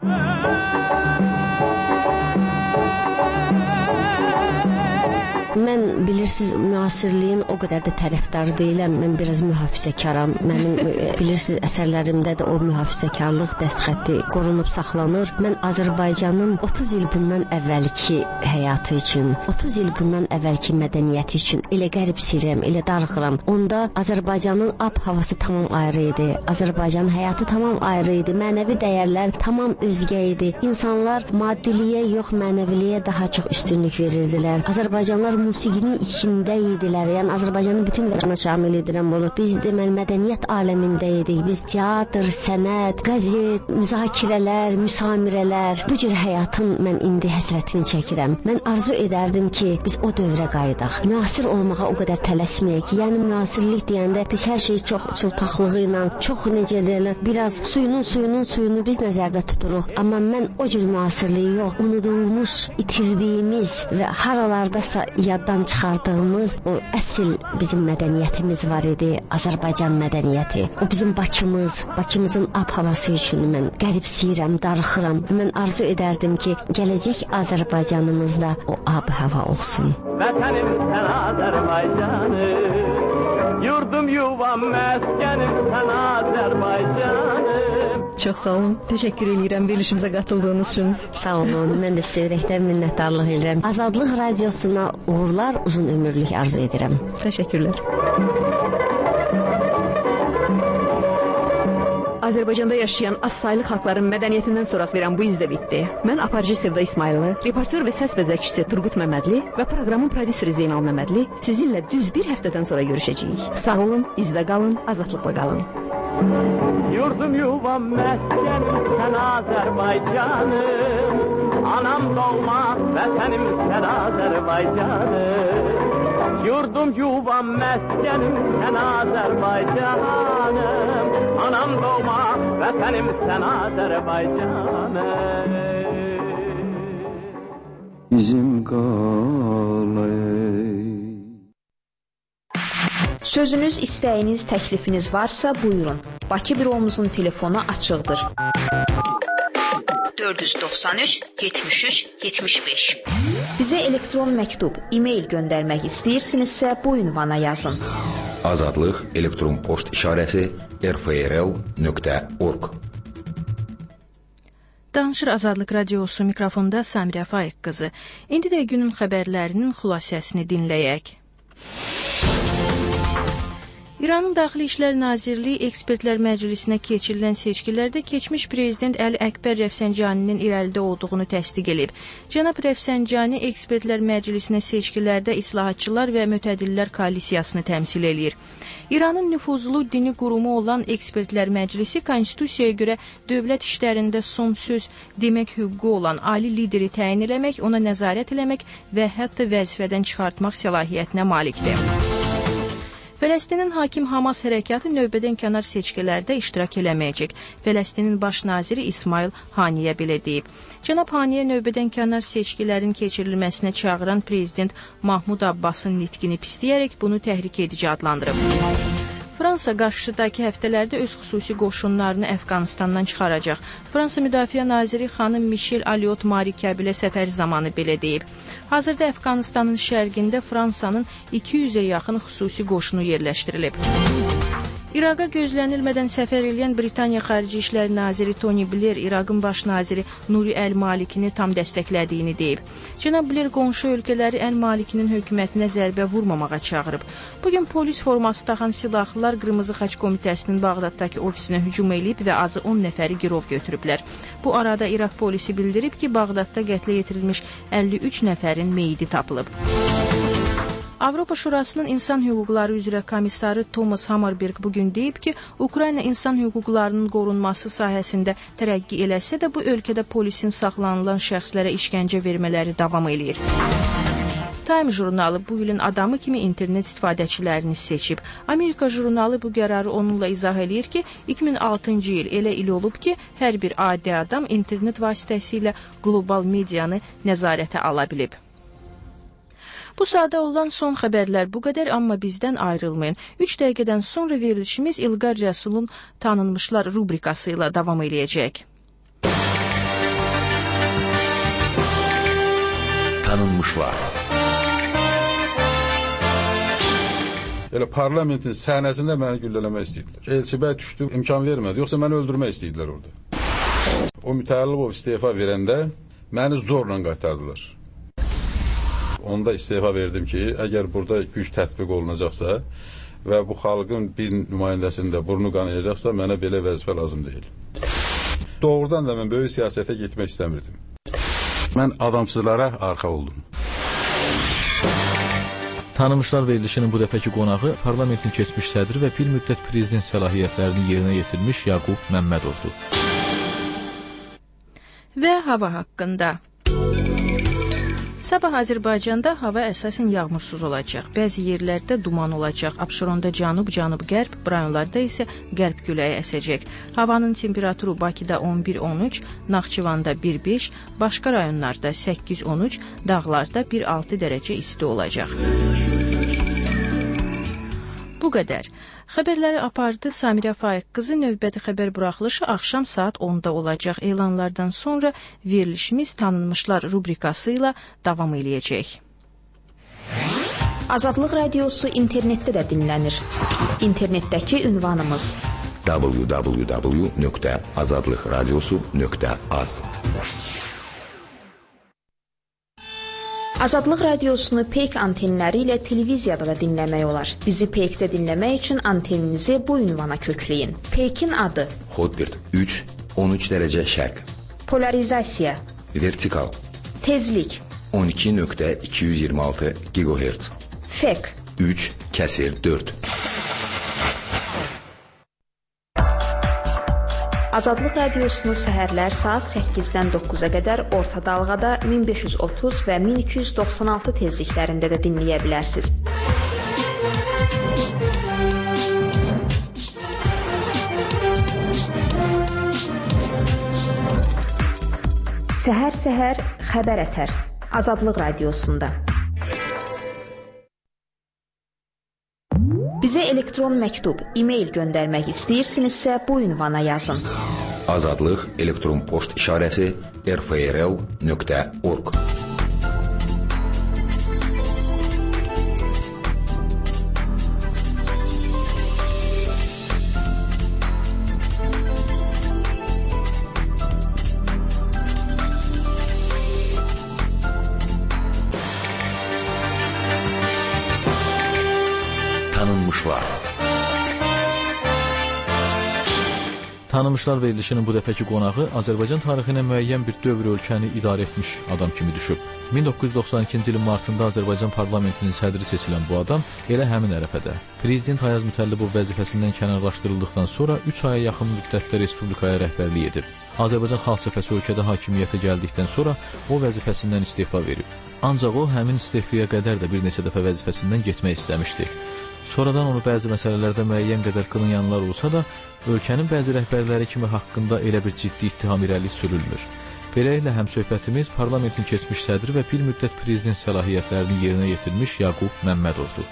Mən bilirsiniz, müasirliyin o qədər də tərəfdarı deyiləm. Mən biraz mühafizəkaram. Mənim bilirsiniz, əsərlərimdə də o mühafizəkarlıq dəstxəti qorunub saxlanır. Mən Azərbaycanın otuz il bundan əvvəlki həyatı üçün, otuz il bundan əvvəlki mədəniyyəti üçün elə qəribsirəm, elə darıxıram. Onda Azərbaycanın ab havası tamam ayrı idi. Azərbaycanın həyatı tamam ayrı idi. Mənəvi dəyərlər tamam özgə idi. İnsanlar maddiliyə yox, mənəviliyə daha çox üstünlük verirdilər. Azərbaycanlar musiqinin içində idilər. Yəni Azərbaycanın bütün vəcinə şamil edirəm bunu. Biz deməli mədəniyyət aləmində idik. Biz teatr, sənət, qəzet, müzakirələr, müsamirələr, bu cür həyatın mən indi həsrətini çəkirəm. Mən arzu edərdim ki, biz o dövrə qayıdaq. Müasir olmağa o qədər tələsməyək. Yəni müasirlik deyəndə biz hər şeyi çox çılpaqlığı ilə, çox necə deyirlər, biraz suyunun suyunun suyunu biz nəzərdə tuturuq. Amma mən o cür müasirliyi yox, unudulmuş, itirdiyimiz və haralardasa yaddan çıxardığımız o əsl bizim mədəniyyətimiz var idi, Azərbaycan mədəniyyəti. O bizim Bakımız, Bakımızın ab havası üçün mən qəribsiyirəm, darıxıram. Mən arzu edərdim ki, gələcək Azərbaycanımızda o ab hava olsun. Vətənim sən Azərbaycanım, yurdum yuvam məskənim sən Azərbaycanım. Çox sağ olun. Təşəkkür edirəm verilişimizə qatıldığınız üçün. Sağ olun. Mən də sizə ürəkdən minnətdarlıq edirəm. Azadlıq Radiosuna uğurlar, uzun ömürlük arzu edirəm. Təşəkkürlər. Azərbaycanda yaşayan azsaylı xalqların mədəniyyətindən soraq verən bu izdə bitdi. Mən aparıcı Sevda İsmayıllı, reportör və səs bəzəkçisi Turqut Məmmədli və proqramın prodüseri Zeynal Məmmədli sizinlə düz bir həftədən sonra görüşəcəyik. Sağ olun, izdə qalın, azadlıqla qalın. Yurdum yuvam məskənim sən Azərbaycanım, anam doğma vətənim sən Azərbaycanım. Yurdum yuvam məskənim sən Azərbaycanım, anam doğma vətənim sən Azərbaycanım. Bizim qalay Sözünüz, istəyiniz, təklifiniz varsa buyurun. Bakı büromuzun telefonu açıqdır. dörd yüz doxsan üç yetmiş üç yetmiş beş. Bizə elektron məktub, e-mail göndərmək istəyirsinizsə bu ünvana yazın. Azadlıq elektron poçt işarəsi r f r l nöqtə org. Danışır Azadlıq Radiosu, mikrofonda Samirə Faiq qızı. İndi də günün xəbərlərinin xülasəsini dinləyək. İranın Daxili İşlər Nazirliyi Ekspertlər Məclisinə keçirilən seçkilərdə keçmiş prezident Əli Əkbər Rəfsəncaninin irəlidə olduğunu təsdiq edib. Cənab Rəfsəncani Ekspertlər Məclisinə seçkilərdə İslahatçılar və Mütədillilər koalisiyasını təmsil eləyir. İranın nüfuzlu dini qurumu olan Ekspertlər Məclisi konstitusiyaya görə dövlət işlərində son söz demək hüququ olan ali lideri təyin eləmək, ona nəzarət eləmək və hətta vəzifədən çıxartmaq səlahiyyətinə malikdir. Fələstinin hakim Hamas hərəkatı növbədən kənar seçkilərdə iştirak eləməyəcək. Fələstinin baş naziri İsmail Haniyə belə deyib. Cənab Haniyə növbədən kənar seçkilərin keçirilməsinə çağıran prezident Mahmud Abbasın nitqini pisləyərək bunu təhrik edici adlandırıb. Fransa qarşıdakı həftələrdə öz xüsusi qoşunlarını Əfqanistandan çıxaracaq. Fransa Müdafiə Naziri xanım Michel Aliot Mari Kəbilə səfəri zamanı belə deyib. Hazırda Əfqanistanın şərqində Fransanın iki yüzə yaxın xüsusi qoşunu yerləşdirilib. İraqa gözlənilmədən səfər edən Britaniya Xarici İşlər Naziri Tony Blair İraqın baş naziri Nuri Əl-Malikini tam dəstəklədiyini deyib. Cənab Blair qonşu ölkələri Əl-Malikinin hökumətinə zərbə vurmamağa çağırıb. Bugün polis forması taxan silahlılar Qırmızı Xaç Komitəsinin Bağdaddakı ofisinə hücum edib və azı on nəfəri girov götürüblər. Bu arada İraq polisi bildirib ki, Bağdadda qətlə yetirilmiş əlli üç nəfərin meyidi tapılıb. Avropa Şurasının İnsan Hüquqları üzrə komissarı Thomas Hammarberg bugün deyib ki, Ukrayna insan hüquqlarının qorunması sahəsində tərəqqi eləsə də bu ölkədə polisin saxlanılan şəxslərə işgəncə vermələri davam eləyir. Time jurnalı bu ilin adamı kimi internet istifadəçilərini seçib. Amerika jurnalı bu qərarı onunla izah eləyir ki, iki min altıncı il elə il olub ki, hər bir adi adam internet vasitəsilə qlobal medianı nəzarətə ala bilib. Bu sadə olan son xəbərlər bu qədər, amma bizdən ayrılmayın. üç dəqiqədən sonra verilişimiz İlqar Rəsulun Tanınmışlar rubrikası ilə davam eləyəcək. Tanınmışlar. Elə parlamentin səhnəsində məni güllələmək istəyirdilər. Elçibəy düşdü, imkan vermədi, yoxsa məni öldürmək istəyirdilər orada. O Mütəllibov istefa verəndə məni zorla qaytardılar. Onda istefa verdim ki, əgər burada güc tətbiq olunacaqsa və bu xalqın bir nümayəndəsində burnu qanayacaqsa, mənə belə vəzifə lazım deyil. Doğrudan da mən böyük siyasətə getmək istəmirdim. Mən adamsızlara arxa oldum. Tanınmışlar verilişinin bu dəfəki qonağı parlamentin keçmiş sədri və bir müddət prezident səlahiyyətlərini yerinə yetirmiş Yaqub Məmmədovdur. Və hava haqqında. Sabah Azərbaycanda hava əsasən yağmursuz olacaq. Bəzi yerlərdə duman olacaq. Abşeronda cənub-cənub-qərb, rayonlarda isə qərb küləyi əsəcək. Havanın temperaturu Bakıda on bir on üç, Naxçıvanda bir beş, başqa rayonlarda səkkiz on üç, dağlarda bir altı dərəcə isti olacaq. Bu qədər. Xəbərləri apardı Samirə Faiq qızı. Növbəti xəbər buraxılışı axşam saat onda olacaq. Elanlardan sonra verilişimiz Tanınmışlar rubrikası ilə davam eləyəcək. Azadlıq Radiosu internetdə də dinlənir. İnternetdəki ünvanımız w w w nöqtə azadlıqradiosu nöqtə az. Azadlıq Radiosunu Peyk antenləri ilə televiziyada da dinləmək olar. Bizi Peykdə dinləmək üçün anteninizi bu ünvana kökləyin. Peykin adı Hotbird üç on üç dərəcə şərq. Polarizasiya Vertikal Tezlik on iki nöqtə iki yüz iyirmi altı gigahertz. Fek üç kəsir dörd. Azadlıq Radiosunu səhərlər saat səkkizdən doqquza qədər orta dalğada min beş yüz otuz və min iki yüz doxsan altı tezliklərində də dinləyə bilərsiniz. Səhər-səhər xəbər ətər. Azadlıq Radiosunda. Bizə elektron məktub, e-mail göndərmək istəyirsinizsə bu ünvana yazın. Azadlıq elektron poçt işarəsi r f r l nöqtə org. Tanınmışlar. Tanınmışlar verilişinin bu dəfəki qonağı Azərbaycan tarixinə müəyyən bir dövr ölkəni idarə etmiş adam kimi düşüb. min doqquz yüz doxsan ikinci ilin martında Azərbaycan parlamentinin sədri seçilən bu adam elə həmin ərəfədə Prezident Ayaz Mütəllibov vəzifəsindən kənarlaşdırıldıqdan sonra üç aya yaxın müddətdə respublikaya rəhbərlik edib. Azərbaycan Xalq Cəbhəsi ölkədə hakimiyyətə gəldikdən sonra o vəzifəsindən istefa verib. Ancaq o həmin istefaya qədər də bir neçə dəfə vəzifəsindən getmək istəmişdi. Sonradan onu bəzi məsələlərdə müəyyən qədər qınayanlar olsa da, ölkənin bəzi rəhbərləri kimi haqqında elə bir ciddi ittiham irəli sürülmür. Beləliklə həmsöhbətimiz parlamentin keçmiş sədri və bir müddət prezident səlahiyyətlərini yerinə yetirmiş Yaqub Məmmədovdur.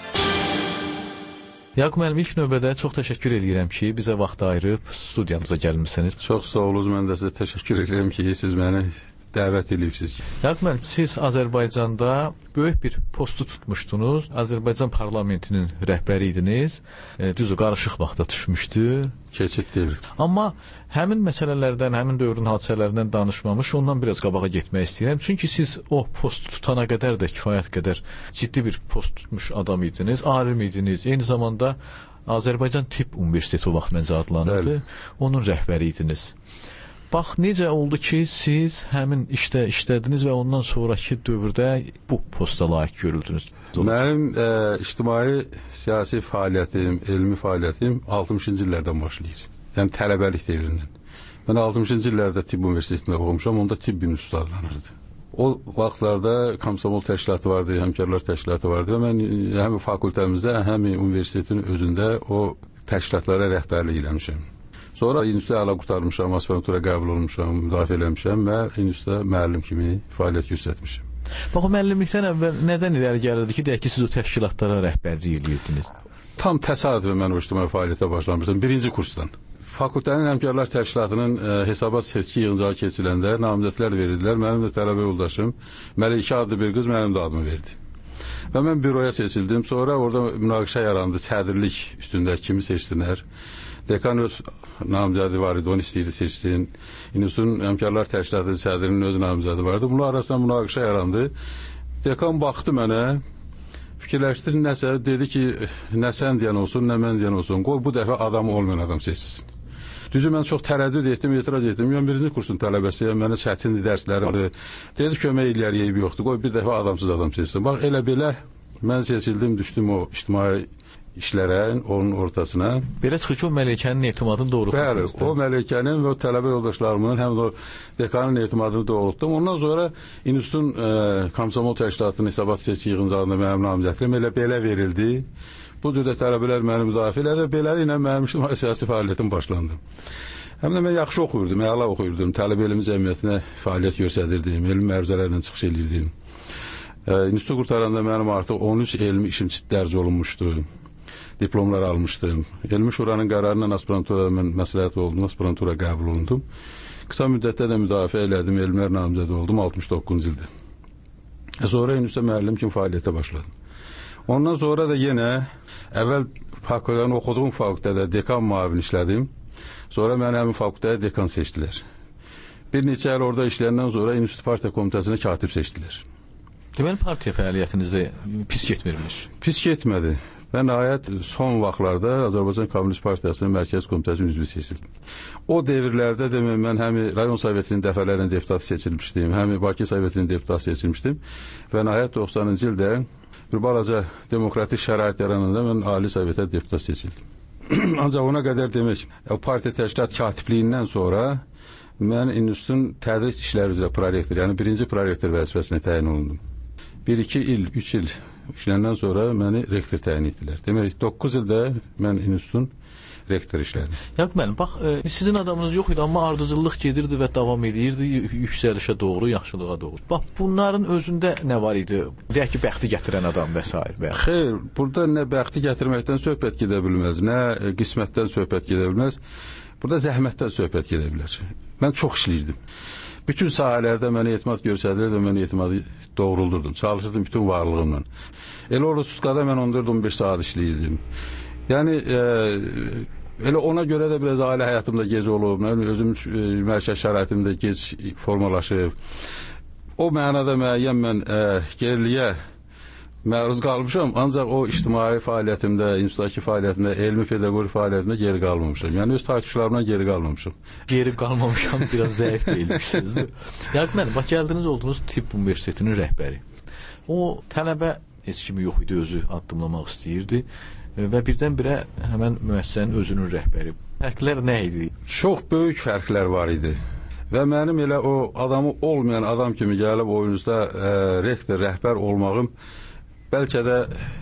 Yaqub müəllim, ilk növbədə çox təşəkkür edirəm ki, bizə vaxt ayırıb studiyamıza gəlmisiniz. Çox sağ olun, mən də sizə təşəkkür edirəm ki, siz məni dəvət edirsiniz. Yaqub müəllim, siz Azərbaycanda böyük bir postu tutmuşdunuz. Azərbaycan parlamentinin rəhbəri idiniz. E, düzü qarışıq vaxtda düşmüşdü. Keçid devri. Amma həmin məsələlərdən, həmin dövrün hadisələrindən danışmamış, ondan biraz qabağa getmək istəyirəm. Çünki siz o postu tutana qədər də kifayət qədər ciddi bir post tutmuş adam idiniz, alim idiniz. Eyni zamanda Azərbaycan Tibb Universiteti o vaxt məncə adlanırdı. Onun rəhbəri idiniz. Bax, necə oldu ki, siz həmin işdə işlədiniz və ondan sonraki dövrdə bu posta layiq görüldünüz? Mənim e, ictimai siyasi fəaliyyətim, elmi fəaliyyətim altmışıncı illərdən başlayır. Yəni tələbəlik devrindən. Mən altmışıncı illərdə Tibb Universitetində oxumuşam, onda Tibb Universiteti adlanırdı. O vaxtlarda Komsomol təşkilatı vardı, Həmkarlar təşkilatı vardı və mən həm fakültəmizdə, həm universitetin özündə o təşkilatlara rəhbərlik eləmişəm. Sonra institutda əla qurtarmışam, aspirantura qəbul olmuşam, müdafiə eləmişəm və institutda müəllim kimi fəaliyyət göstərmişəm. Bax, o müəllimlikdən əvvəl nədən irəli gəlirdi ki, deyək ki, siz o təşkilatlara rəhbərlik edirdiniz? Tam təsadüfən mən o ictimai fəaliyyətə başlamışdım, birinci kursdan. Fakültənin Həmkarlar Təşkilatının e, hesabat seçki yığıncağı keçiləndə namizədlər verirdilər. Mənim də tələbə yoldaşım Məlikə adlı bir qız mənim də adımı verdi. Və mən büroya seçildim. Sonra orada münaqişə yarandı, sədrlik üstündə kimi seçdilər. Dekan öz namizədi var idi, onu istəyirdi seçsin. İnstitutun Həmkarlar Təşkilatının sədrinin öz namizədi vardı. Bunlar arasında münaqişə yarandı. Dekan baxdı mənə, fikirləşdi nəsə, dedi ki, nə sən deyən olsun, nə mən deyən olsun, qoy bu dəfə adam olmayan adam seçilsin. Düzü, mən çox tərəddüd etdim, etiraz etdim. Yəni, birinci kursun tələbəsiyəm, mənə çətinli dərslərim vardı. Dedi, kömək eləyər, yeyib yoxdur, qoy bir dəfə adamsız adam seçsin. Bax, elə belə mən seçildim, düşdüm o ictimai işlərə, onun ortasına. Belə çıxır ki, o Məlikənin etimadını doğrultmuşsunuz. Bəli, o Məlikənin və o tələbə yoldaşlarımın, həm də o dekanın etimadını doğrultdum. Ondan sonra İnstitutun e, Komsomol Təşkilatının hesabat seçki yığıncağında mənim namizədlərim elə belə verildi. Bu cürdə tələbələr məni müdafiə elədi. Beləliklə mənim ictimai siyasi fəaliyyətim başlandı. Həm də mən yaxşı oxuyurdum, əla oxuyurdum. Tələbə elmi cəmiyyətinə fəaliyyət göstərirdim, elmi məruzələrlə çıxış edirdim. E, İnstitutu qurtaranda mənim artıq on üç elmi işim dərc olunmuşdu. Diplomlar almışdım. Elmi Şuranın qərarından aspirantura mən məsləhət oldum, aspirantura qəbul olundum. Qısa müddətdə də müdafiə elədim, elmlər namizədi oldum altmış doqquncu ildə. E sonra institutda müəllim kimi fəaliyyətə başladım. Ondan sonra da yenə əvvəl fakültəni oxuduğum fakültədə dekan müavin işlədim. Sonra məni həmin fakültəyə dekan seçdilər. Bir neçə il orada işləyəndən sonra institut partiya komitəsinə katib seçdilər. Deməli, partiya fəaliyyətinizdə pis getmirmiş. Pis getmədi. Və nəhayət son vaxtlarda Azərbaycan Kommunist Partiyasının Mərkəz Komitəsinin üzvü seçildim. O devirlərdə demə, mən həm rayon sovetinin dəfələrlə deputat seçilmişdim, həm Bakı Sovetinin deputat seçilmişdim və nəhayət doxsanıncı ildə bir balaca demokratik şərait yarananda mən Ali Sovetə deputat seçildim. Ancaq ona qədər demək, o partiya təşkilat katibliyindən sonra mən institutun tədris işləri üzrə prorektor, yəni birinci prorektor vəzifəsinə təyin olundum. Bir iki il, üç il işləndən sonra məni rektor təyin etdilər. Demək, doqquz ildə mən institutun rektor işlədim. Yaqub müəllim, bax, e, sizin adamınız yox idi, amma ardıcıllıq gedirdi və davam edirdi, yüksəlişə doğru, yaxşılığa doğru. Bax, bunların özündə nə var idi? Deyək ki, bəxti gətirən adam və s. Xeyr, burada nə bəxti gətirməkdən söhbət gedə bilməz, nə qismətdən söhbət gedə bilməz. Burada zəhmətdən söhbət gedə bilər. Mən çox işləyirdim. Bütün sahələrdə mənə etimad göstərilirdi, mən etimadı doğruldurdum, çalışırdım bütün varlığımla. Elə orada Sutkada mən on dörd on beş saat işləyirdim. Yəni, e, elə ona görə də biraz ailə həyatımda gec olub, özüm e, mərkəz şəraitimdə gec formalaşıb. O mənada müəyyən mən e, geriliyə məruz qalmışam, ancaq o ictimai fəaliyyətimdə, institutdakı fəaliyyətimdə, elmi pedaqoji fəaliyyətimdə geri qalmamışam. Yəni öz taytuşlarımdan geri qalmamışam. Geri qalmamışam biraz zəif deyilmişsiniz. Yaqub müəllim, bax gəldiniz oldunuz Tibb Universitetinin rəhbəri. O tələbə heç kimi yox idi, özü addımlamaq istəyirdi və birdən-birə həmən müəssisənin özünün rəhbəri. Fərqlər nə idi? Çox böyük fərqlər var idi. Və mənim elə o adamı olmayan adam kimi gəlib oyunuzda e, rektor, rəhbər olmağım bəlkə də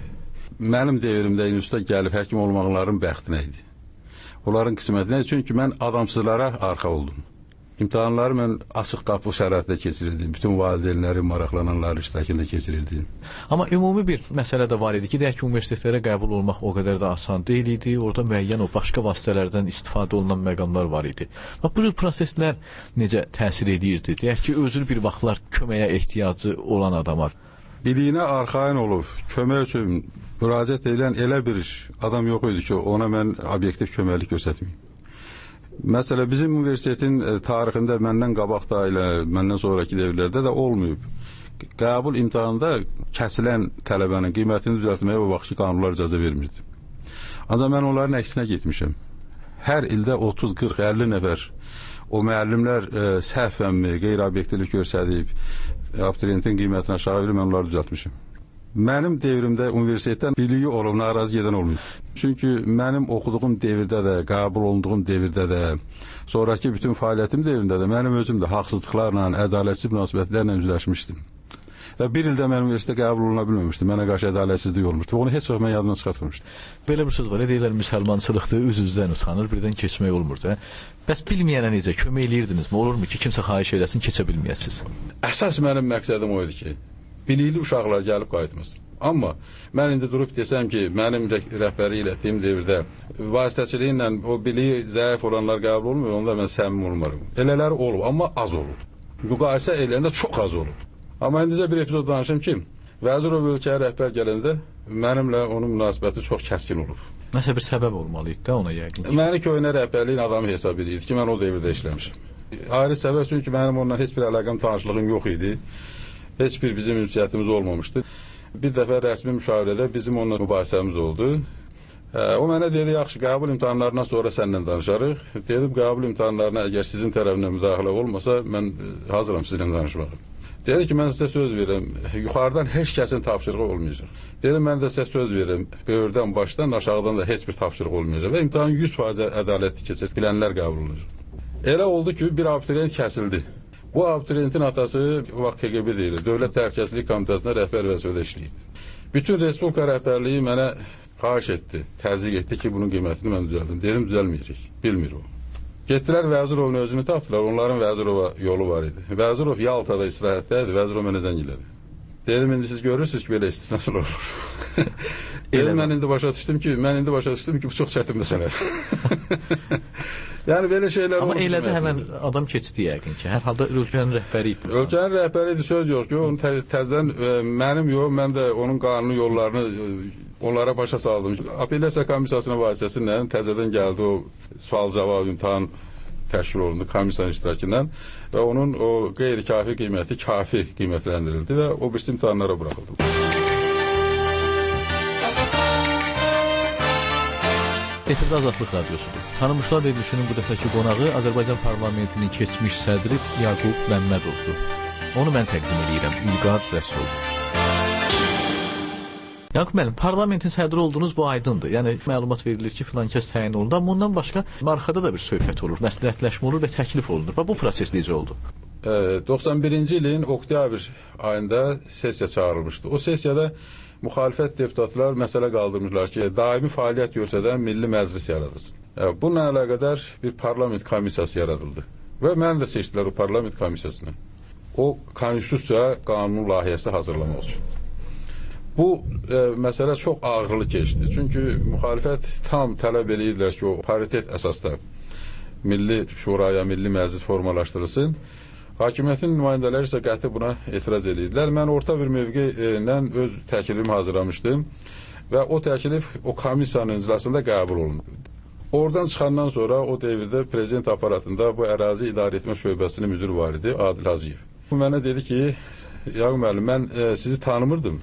mənim devrimdə institutda gəlib həkim olmaqların bəxtinə idi. Onların qismətinə, çünki mən adamsızlara arxa oldum. İmtahanları mən açıq qapı şəraitində keçirirdim. Bütün valideynləri, maraqlananlar iştirakında keçirirdim. Amma ümumi bir məsələ də var idi ki, deyək ki, universitetlərə qəbul olmaq o qədər də asan deyil idi. Orada müəyyən o başqa vasitələrdən istifadə olunan məqamlar var idi. Bax, bu cür proseslər necə təsir edirdi? Deyək ki, özü bir vaxtlar köməyə ehtiyacı olan adama. Biliyinə arxayın olub, kömək üçün müraciət edən elə bir adam yox idi ki, ona mən obyektiv köməklik göstərməyim. Məsələn, bizim universitetin tarixində məndən qabaq da ilə, məndən sonraki dövrlərdə də olmayıb. Qəbul imtahanında kəsilən tələbənin qiymətini düzəltməyə o vaxtki qanunlar icazə vermirdi. Ancaq mən onların əksinə getmişəm. Hər ildə otuz, qırx, əlli nəfər o müəllimlər e, səhvənmi, qeyri-obyektivlik göstərib, abituriyentin qiymətini aşağı verib, mən onları düzəltmişəm. Mənim devrimdə universitetdən biliyi olub, narazı gedən olmayıb. Çünki mənim oxuduğum devirdə də, qəbul olunduğum devirdə də, sonraki bütün fəaliyyətim devrində də mənim özüm də haqsızlıqlarla, ədalətsiz münasibətlərlə üzləşmişdim. Və bir ildə mən universitetə qəbul oluna bilməmişdim. Mənə qarşı ədalətsizlik olmuşdu. Onu heç vaxt mən yadımdan çıxartmamışdım. Belə bir söz var, deyirlər müsəlmançılıqdır, üz-üzdən utanır, birdən keçmək olmurdu. Hə? Bəs bilməyənə necə kömək eləyirdinizmi? Olurmu ki, kimsə xahiş eləsin, keçə bilməyəsiniz? Əsas mənim məqsədim o idi ki, bilikli uşaqlar gəlib qayıtmasın. Amma mən indi durub desəm ki, mənim rəhbəri elətdiyim devirdə vasitəçiliklə o biliyi zəif olanlar qəbul olmuyor, onda mən səmimi olmaram. Elələri olub, amma az olub. Müqayisə eləyəndə çox az olub. Amma indicə bir epizod danışım ki, Vəzirov ölkəyə rəhbər gələndə mənimlə onun münasibəti çox kəskin olub. Nəsə bir səbəb olmalı idi də ona yəqin ki. Məni köhnə rəhbərliyin adamı hesab edirdi ki, mən o devirdə işləmişim. Ayrı səbəb çünki mənim onunla heç bir əlaqəm, tanışlığım yox idi. Heç bir bizim ünsiyyətimiz olmamışdı. Bir dəfə rəsmi müşavirədə bizim onunla mübahisəmiz oldu. O mənə dedi, yaxşı, qəbul imtahanlarından sonra səndən danışarıq. Dedim, qəbul imtahanlarına əgər sizin tərəfindən müdaxilə olmasa, mən hazıram sizinlə danışmağa. Dedi ki, mən sizə söz verirəm, yuxarıdan heç kəsin tapşırığı olmayacaq. Dedim, mən də sizə söz verirəm, böyürdən, başdan, aşağıdan da heç bir tapşırıq olmayacaq. Və imtahan yüz faiz ədalətli keçir, bilənlər qəbul olunacaq. Elə oldu ki, bir abituriyent kəsildi. Bu abituriyentin atası o vaxt K G B deyildi, Dövlət Təhlükəsizlik Komitəsində rəhbər vəzifədə işləyirdi. Bütün Respublika rəhbərliyi mənə xahiş etdi, təzyiq etdi ki, bunun qiymətini mən düzəldim. Dedim, düzəlməyəcək, bilmir o. Getdilər Vəzirovun özünü tapdılar, onların Vəzirova yolu var idi. Vəzirov Yaltada istirahətdəydi, Vəzirov mənə zəng elədi. Dedim, indi siz görürsünüz ki, belə istisnasıl olur. Dedim, mən indi başa düşdüm ki, mən indi başa düşdüm ki, bu çox çətin məsələdir. Yəni belə şeylər olur. Amma elədi həmən adam keçdi yəqin ki, hər halda ölkənin rəhbəri idi. Ölkənin rəhbəri idi, söz yox ki, onun tə təzədən e, mənim yox, mən də onun qanuni yollarını e, onlara başa saldım. Apellyasiya komissiyasının vasitəsilə təzədən gəldi o sual-cavab imtahan təşkil olundu komissiyanın iştirakından və onun o qeyri-kafi qiyməti kafi qiymətləndirildi və o birisi imtahanlara buraxıldı. Efirdə Azadlıq Radiosudur. Tanınmışlar verilişinin bu dəfəki qonağı Azərbaycan parlamentinin keçmiş sədri Yaqub Məmmədovdur. Onu mən təqdim edirəm, İlqar Rəsul. Yaqub müəllim, parlamentin sədri olduğunuz bu aydındır. Yəni məlumat verilir ki, filan kəs təyin olundu, amma ondan başqa arxada da bir söhbət olur, məsləhətləşmə olur və təklif olunur. Və bu proses necə oldu? doxsan birinci ilin oktyabr ayında sessiya çağırılmışdı. O sessiyada müxalifət deputatlar məsələ qaldırmışlar ki, daimi fəaliyyət göstərən Milli Məclis yaradılsın. Bununla əlaqədar bir parlament komissiyası yaradıldı və məni də seçdilər o parlament komissiyasına. O konstitusiya qanun layihəsi hazırlamaq üçün. Bu e, məsələ çox ağırlı keçdi. Çünki müxalifət tam tələb edirdilər ki, o paritet əsasda Milli Şuraya, Milli Məclis formalaşdırılsın. Hakimiyyətin nümayəndələri isə qəti buna etiraz edirdilər. Mən orta bir mövqe ilə öz təklifimi hazırlamışdım və o təklif o komissiyanın iclasında qəbul olundu. Oradan çıxandan sonra o devirdə prezident aparatında bu ərazi idarə etmə şöbəsinin müdiri var idi, Adil Hacıyev. Bu mənə dedi ki, Yaqub müəllim, mən e, sizi tanımırdım.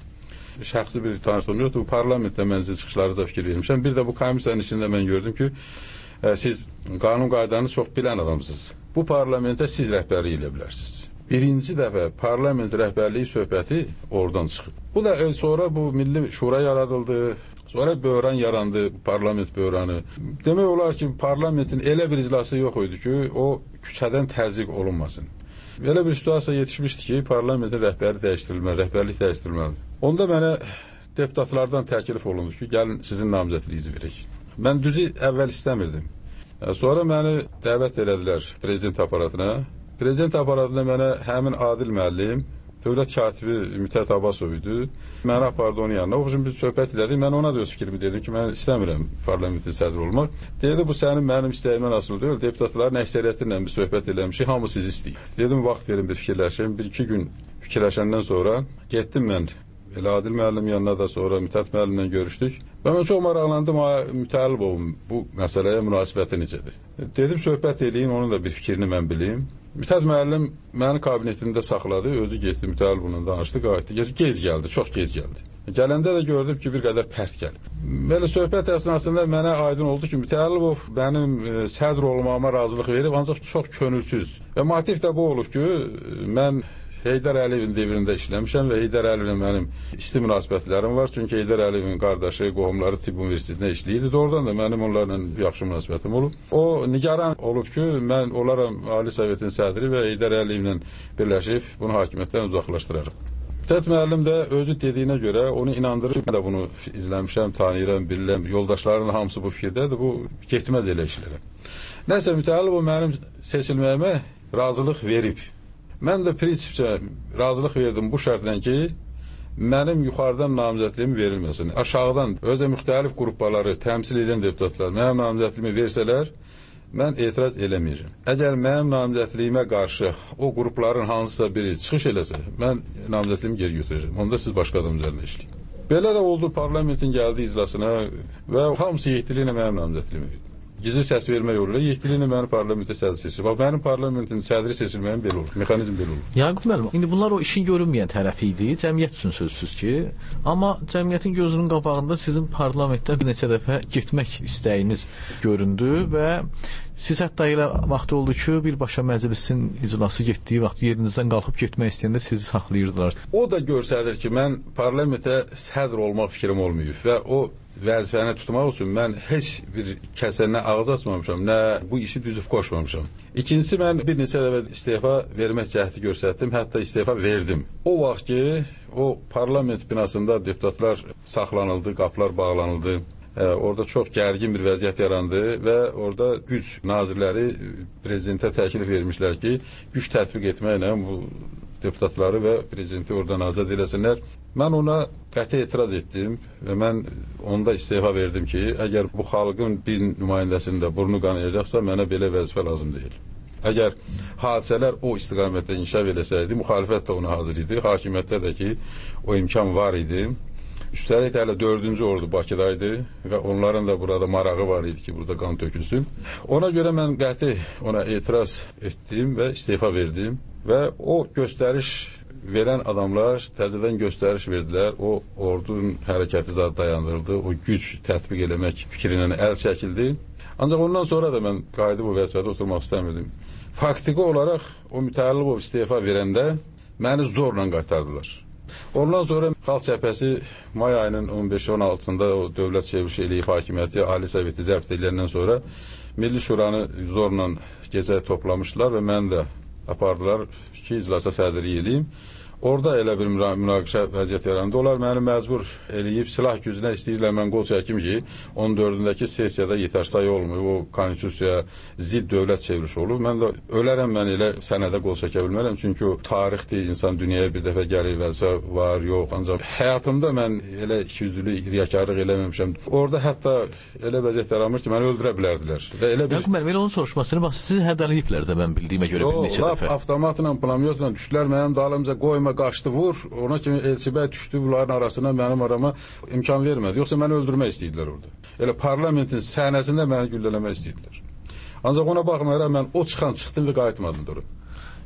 şəxsi bir tanışlığım yoxdur. Bu parlamentdə mən sizin çıxışlarınıza fikir vermişəm. Bir də bu komissiyanın içində mən gördüm ki, ə, siz qanun qaydanı çox bilən adamsınız. Bu parlamentə siz rəhbərlik edə bilərsiniz. Birinci dəfə parlament rəhbərliyi söhbəti oradan çıxıb. Bu da ə, sonra bu Milli Şura yaradıldı. Sonra böhran yarandı, parlament böhranı. Demək olar ki, parlamentin elə bir iclası yox idi ki, o küçədən təzyiq olunmasın. Belə bir situasiya yetişmişdi ki, parlamentin rəhbəri dəyişdirilməli, rəhbərlik dəyişdirilməlidir. Onda mənə deputatlardan təklif olundu ki, gəlin sizin namizədliyinizi verək. Mən düzü əvvəl istəmirdim. Sonra məni dəvət elədilər prezident aparatına. Prezident aparatında mənə həmin Adil müəllim, dövlət katibi Ümit Abbasov idi. Məni apardı onun yanına. O üçün biz söhbət elədik. Mən ona da öz fikrimi dedim ki, mən istəmirəm parlamentin sədri olmaq. Dedi, bu sənin mənim istəyimdən asılı deyil. Deputatların əksəriyyəti ilə bir söhbət eləmişik. Hamı sizi istəyir. Dedim, vaxt verin bir fikirləşim. Bir iki gün fikirləşəndən sonra getdim mən. Elə Adil müəllim yanına da sonra Mithat müəllimlə görüşdük. Və mən çox maraqlandım, Mütəllibovun bu məsələyə münasibəti necədir. Dedim, söhbət eləyim, onun da bir fikrini mən bilim. Mithat müəllim məni kabinetimdə saxladı, özü getdi, Mütəllibovla danışdı, qayıtdı. Gec gəldi, çox gec gəldi. Gələndə də gördüm ki, bir qədər pərt gəlib. Belə söhbət əsnasında mənə aydın oldu ki, Mütəllibov mənim e, sədr olmağıma razılıq verib, ancaq çox könülsüz. Və motiv də bu olub ki, mən Heydər Əliyevin devrində işləmişəm və Heydər Əliyevlə mənim isti münasibətlərim var. Çünki Heydər Əliyevin qardaşı, qohumları Tibb Universitetində işləyirdi. Doğrudan da mənim onlarla yaxşı münasibətim olub. O nigaran olub ki, mən olaram Ali Sovetin sədri və Heydər Əliyevlə birləşib bunu hakimiyyətdən uzaqlaşdırarım. Mithat müəllim də özü dediyinə görə onu inandırır. Mən də bunu izləmişəm, tanıyıram, bilirəm. Yoldaşlarının hamısı bu fikirdədir. Bu getməz elə işlərə. Nəsə Mütəllibov mənim seçilməyimə razılıq verib. Mən də prinsipcə razılıq verdim bu şərtlə ki, mənim yuxarıdan namizədliyim verilməsin. Aşağıdan özə müxtəlif qrupları təmsil edən deputatlar mənim namizədliyimi versələr, mən etiraz eləməyəcəm. Əgər mənim namizədliyimə qarşı o qrupların hansısa biri çıxış eləsə, mən namizədliyimi geri götürəcəm. Onda siz başqa adam üzərində işləyin. Belə də oldu, parlamentin gəldiyi iclasına və hamısı yehdili ilə mənim namizədliyimi verdi. Gizli səs vermə yolu ilə yehdili ilə məni parlamentə sədri seçir. Bax, mənim parlamentin sədri seçilməyim belə olur, mexanizm belə olur. Yaqub müəllim, indi bunlar o işin görünməyən tərəfi idi, cəmiyyət üçün sözsüz ki, amma cəmiyyətin gözünün qabağında sizin parlamentdən bir neçə dəfə getmək istəyiniz göründü və siz hətta elə vaxt oldu ki, birbaşa məclisin iclası getdiyi vaxt yerinizdən qalxıb getmək istəyəndə sizi saxlayırdılar. O da göstərir ki, mən parlamentə sədr olmaq fikrim olmayıb və o vəzifəni tutmaq üçün mən heç bir kəsə nə ağız açmamışam, nə bu işi düzüb qoşmamışam. İkincisi, mən bir neçə dəfə istefa vermək cəhdi göstərdim, hətta istefa verdim. O vaxt ki, o parlament binasında deputatlar saxlanıldı, qapılar bağlanıldı. Ə, orada çox gərgin bir vəziyyət yarandı və orada güc nazirləri prezidentə təklif vermişlər ki, güc tətbiq etməklə bu deputatları və prezidenti oradan azad eləsinlər. Mən ona qəti etiraz etdim və mən onda istefa verdim ki, əgər bu xalqın bir nümayəndəsinin də burnu qanayacaqsa, mənə belə vəzifə lazım deyil. Əgər hadisələr o istiqamətdə inkişaf eləsəydi, müxalifət də ona hazır idi, hakimiyyətdə də ki, o imkan var idi. Üstəlik də hələ dördüncü ordu Bakıdaydı və onların da burada marağı var idi ki, burada qan tökülsün. Ona görə mən qəti ona etiraz etdim və istefa verdim və o göstəriş verən adamlar təzədən göstəriş verdilər. O ordunun hərəkəti zad dayandırıldı, o güc tətbiq eləmək fikrindən əl çəkildi. Ancaq ondan sonra da mən qayıdıb o vəzifədə oturmaq istəmirdim. Faktiki olaraq o Mütəllibov istefa verəndə məni zorla qaytardılar. Ondan sonra Xalq Cəbhəsi may ayının on beşi on altısında o dövlət çevrilişi eləyib hakimiyyəti Ali Soveti zəbt ediləndən sonra Milli Şuranı zorla gecə toplamışdılar və məni də apardılar ki, iclasa sədrlik eləyim. Orada elə bir münaqişə vəziyyət yarandı. Onlar məni məcbur eləyib silah gücünə istəyirlər mən qol çəkim ki, on dördündəki sessiyada yetər sayı olmuyor. O konstitusiyaya zidd dövlət çevrilişi olub. Mən də ölərəm, mən elə sənədə qol çəkə bilmərəm. Çünki o tarixdir, insan dünyaya bir dəfə gəlir, vəzifə var, yox. Ancaq həyatımda mən elə ikiyüzlülük, riyakarlıq eləməmişəm. Orada hətta elə vəziyyət yaranmış ki, məni öldürə bilərdilər. Və elə bir... Yaqub müəllim, elə onun soruşmasını bax, sizi hədələyiblər də mən bildiyimə görə bir neçə dəfə. Avtomatla, pulemyotla düşdülər mənim dalımca, qoyma qaçdı, vur. Ona kimi Elçibəy düşdü bunların arasına, mənim arama imkan vermədi. Yoxsa məni öldürmək istəyirdilər orada. Elə parlamentin səhnəsində məni güllələmək istəyirdilər. Ancaq ona baxmayaraq mən o çıxan çıxdım və qayıtmadım doğru.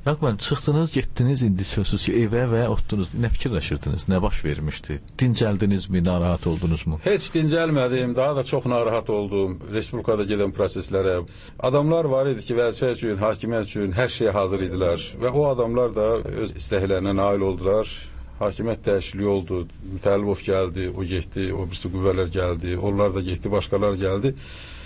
Yox, mən çıxdınız, getdiniz, indi sözsüz ki, evə və otdunuz. Nə fikirləşirdiniz? Nə baş vermişdi? Dincəldinizmi, narahat oldunuzmu? Heç dincəlmədim, daha da çox narahat oldum. Respublikada gedən proseslərə. Adamlar var idi ki, vəzifə üçün, hakimiyyət üçün hər şeyə hazır idilər və o adamlar da öz istəklərinə nail oldular. Hakimiyyət dəyişikliyi oldu, Mütəllibov gəldi, o getdi, o birisi qüvvələr gəldi, onlar da getdi, başqalar gəldi.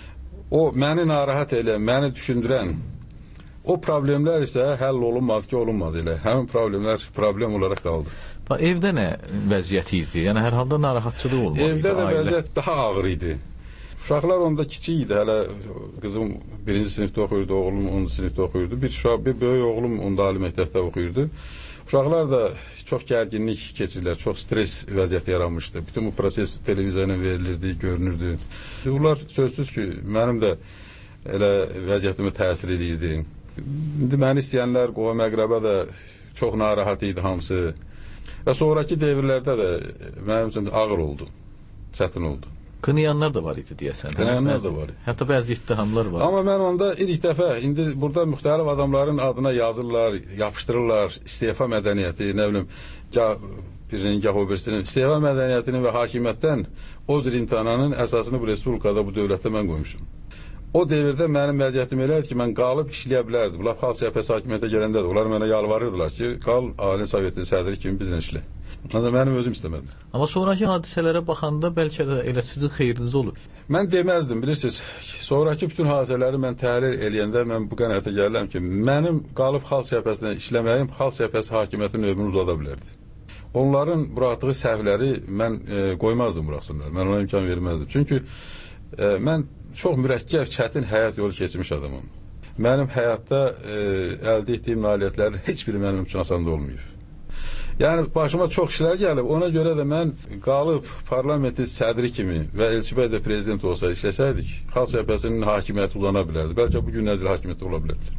O məni narahat eləyən, məni düşündürən o problemlər isə həll olunmadı ki, olunmadı elə. Həmin problemlər problem olaraq qaldı. Bax, evdə nə vəziyyət idi? Yəni, hər halda narahatçılıq olmalı idi. Evdə də vəziyyət daha ağır idi. Uşaqlar onda kiçik idi. Hələ qızım birinci sinifdə oxuyurdu, oğlum onuncu sinifdə oxuyurdu. Bir, uşaq, bir böyük oğlum onda ali məktəbdə oxuyurdu. Uşaqlar da çox gərginlik keçirdilər, çox stres vəziyyəti yaranmışdı. Bütün bu proses televiziyayla verilirdi, görünürdü. Bunlar sözsüz ki, mənim də elə vəziyyətimə təsir edirdi. İndi məni istəyənlər, qova məqrəbə də çox narahat idi hamısı. Və sonraki devirlərdə də mənim üçün ağır oldu, çətin oldu. Qınayanlar da var idi deyəsən. Qınayanlar da var idi. Hətta bəzi ittihamlar var. Amma mən onda ilk dəfə, indi burada müxtəlif adamların adına yazırlar, yapışdırırlar, istefa mədəniyyəti, nə bilim, gah birinin, gah o birisinin, istefa mədəniyyətinin və hakimiyyətdən o cür imtihananın əsasını bu respublikada, bu dövlətdə mən qoymuşum. O devirdə mənim vəziyyətim elədir ki, mən qalıb işləyə bilərdim. Laf xalq siyasəti hakimiyyətə gələndə də onlar mənə yalvarırdılar ki, qal Ali Sovetinin sədri kimi bizlə işlə. Ancaq mənim özüm istəmədim. Amma sonraki hadisələrə baxanda bəlkə də elə sizin xeyrinizə olur. Mən deməzdim, bilirsiniz, sonraki bütün hadisələri mən təhlil eləyəndə mən bu qənaətə gəlirəm ki, mənim qalıb xalq siyasətində işləməyim xalq siyasəti hakimiyyətinin ömrünü uzada bilərdi. Onların buraxdığı səhvləri mən e, qoymazdım buraxsınlar. Mən ona imkan verməzdim. Çünki e, mən çox mürəkkəb, çətin həyat yolu keçmiş adamım. Mənim həyatda e, əldə etdiyim nailiyyətlərin heç biri mənim üçün asanda olmuyor. Yəni, başıma çox işlər gəlib, ona görə də mən qalıb parlamentin sədri kimi və Elçibəy də prezident olsa işləsəydik, xalq siyasətinin hakimiyyəti ulana bilərdi. Bəlkə bu günlərdir hakimiyyəti ola bilərdi.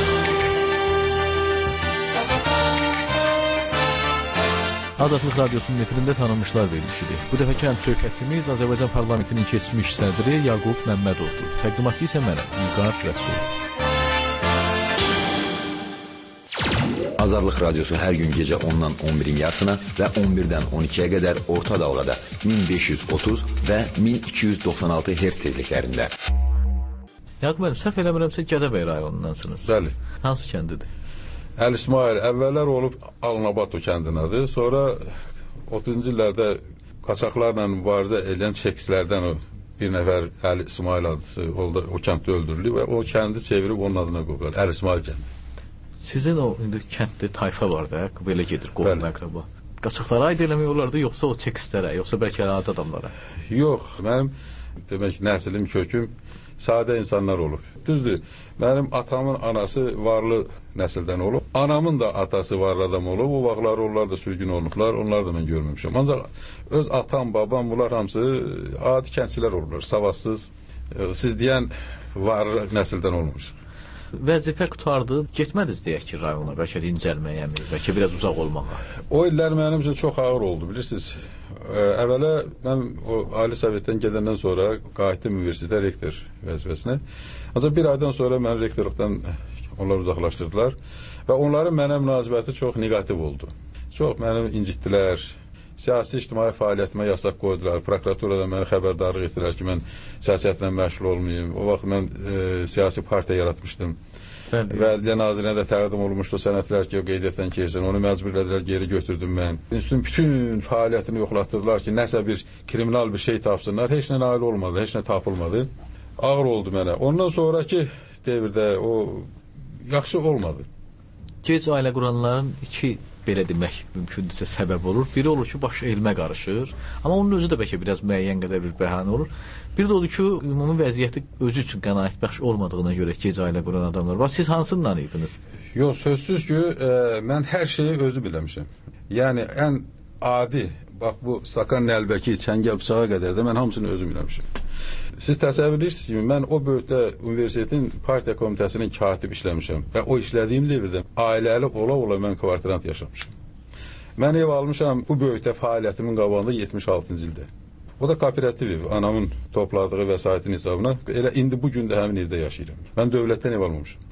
Azadlıq Radyosu'nun efirində tanınmışlar verilişidir. Bu dəfəki həm söhbətimiz Azərbaycan parlamentinin keçmiş sədri Yaqub Məmmədovdur. Təqdimatçı isə mənəm, İlqar Rəsul. Azadlıq Radyosu hər gün gecə ondan on birin yarısına və on birdən on ikiyə qədər orta dalğada min beş yüz otuz və min iki yüz doxsan altı hertz tezliklərində. Yaqub müəllim, səhv eləmirəmsə Gədəbəy rayonundansınız. Bəli. Hansı kəndidir? Əl İsmail, əvvəllər olub Alnabato kəndin adı, sonra otuzuncu illərdə qaçaqlarla mübarizə edən çekislərdən o bir nəfər Əl İsmail adısı oldu, o kənddə öldürülü və o kəndi çevirib onun adına qoyurlar, Əl İsmail kəndi. Sizin o indi kənddə tayfa var da, belə gedir, qohum əqrəba. Qaçaqlara aid eləmək olardı, yoxsa o çekistlərə, yoxsa bəlkə adi adamlara? Yox, mənim demək nəslim, köküm sadə insanlar olub. Düzdür, mənim atamın anası varlı nəsildən olub. Anamın da atası varlı adam olub. O vaxtlar onlar da sürgün olublar. Onlar da mən görməmişəm. Ancaq öz atam, babam, bunlar hamısı adi kəndçilər olurlar. Savadsız, siz deyən varlı nəsildən olmuş. Vəzifə qutardı, getmədiniz deyək ki, rayona, bəlkə dincəlməyə, bəlkə biraz uzaq olmağa. O illər mənim üçün çox ağır oldu, bilirsiniz. Əvvələ mən o Ali Sovetdən gedəndən sonra qayıtdım universitetə rektor vəzifəsinə. Ancaq bir aydan sonra məni rektorluqdan onlar uzaqlaşdırdılar və onların mənə münasibəti çox negativ oldu. Çox məni incitdilər. Siyasi ictimai fəaliyyətimə yasaq qoydular. Prokuraturada məni xəbərdarlıq etdilər ki, mən siyasətlə məşğul olmayayım. O vaxt mən e, siyasi partiya yaratmışdım. Bəli. Və Ədliyyə Nazirinə də təqdim olunmuşdu sənədlər ki, o qeydiyyatdan keçsin. Onu məcbur edilər, geri götürdüm mən. İnstitutun bütün fəaliyyətini yoxlatdırdılar ki, nəsə bir kriminal bir şey tapsınlar. Heç nə nail olmadı, heç nə tapılmadı. Ağır oldu mənə. Ondan sonraki devirdə o yaxşı olmadı. Gec ailə quranların iki belə demək mümkündürsə səbəb olur. Biri olur ki, başı elmə qarışır. Amma onun özü də bəlkə biraz müəyyən qədər bir bəhanə olur. Bir də odur ki, ümumi vəziyyəti özü üçün qənaətbəxş olmadığına görə gec ailə quran adamlar var. Siz hansından idiniz? Yox, sözsüz ki, e, mən hər şeyi özü biləmişəm. Yəni, ən adi, bax bu stakan nəlbəki, çəngəl bıçağa qədər də mən hamısını özüm biləmişəm. Siz təsəvvür edirsiniz ki, mən o böyükdə universitetin partiya komitəsinin katib işləmişəm və o işlədiyim devirdə ailəli ola-ola mən kvartirant yaşamışam. Mən ev almışam bu böyükdə fəaliyyətimin qabağında yetmiş altıncı ildə. O da kooperativ ev, anamın topladığı vəsaitin hesabına. Elə indi bu gün də həmin evdə yaşayıram. Mən dövlətdən ev almamışam.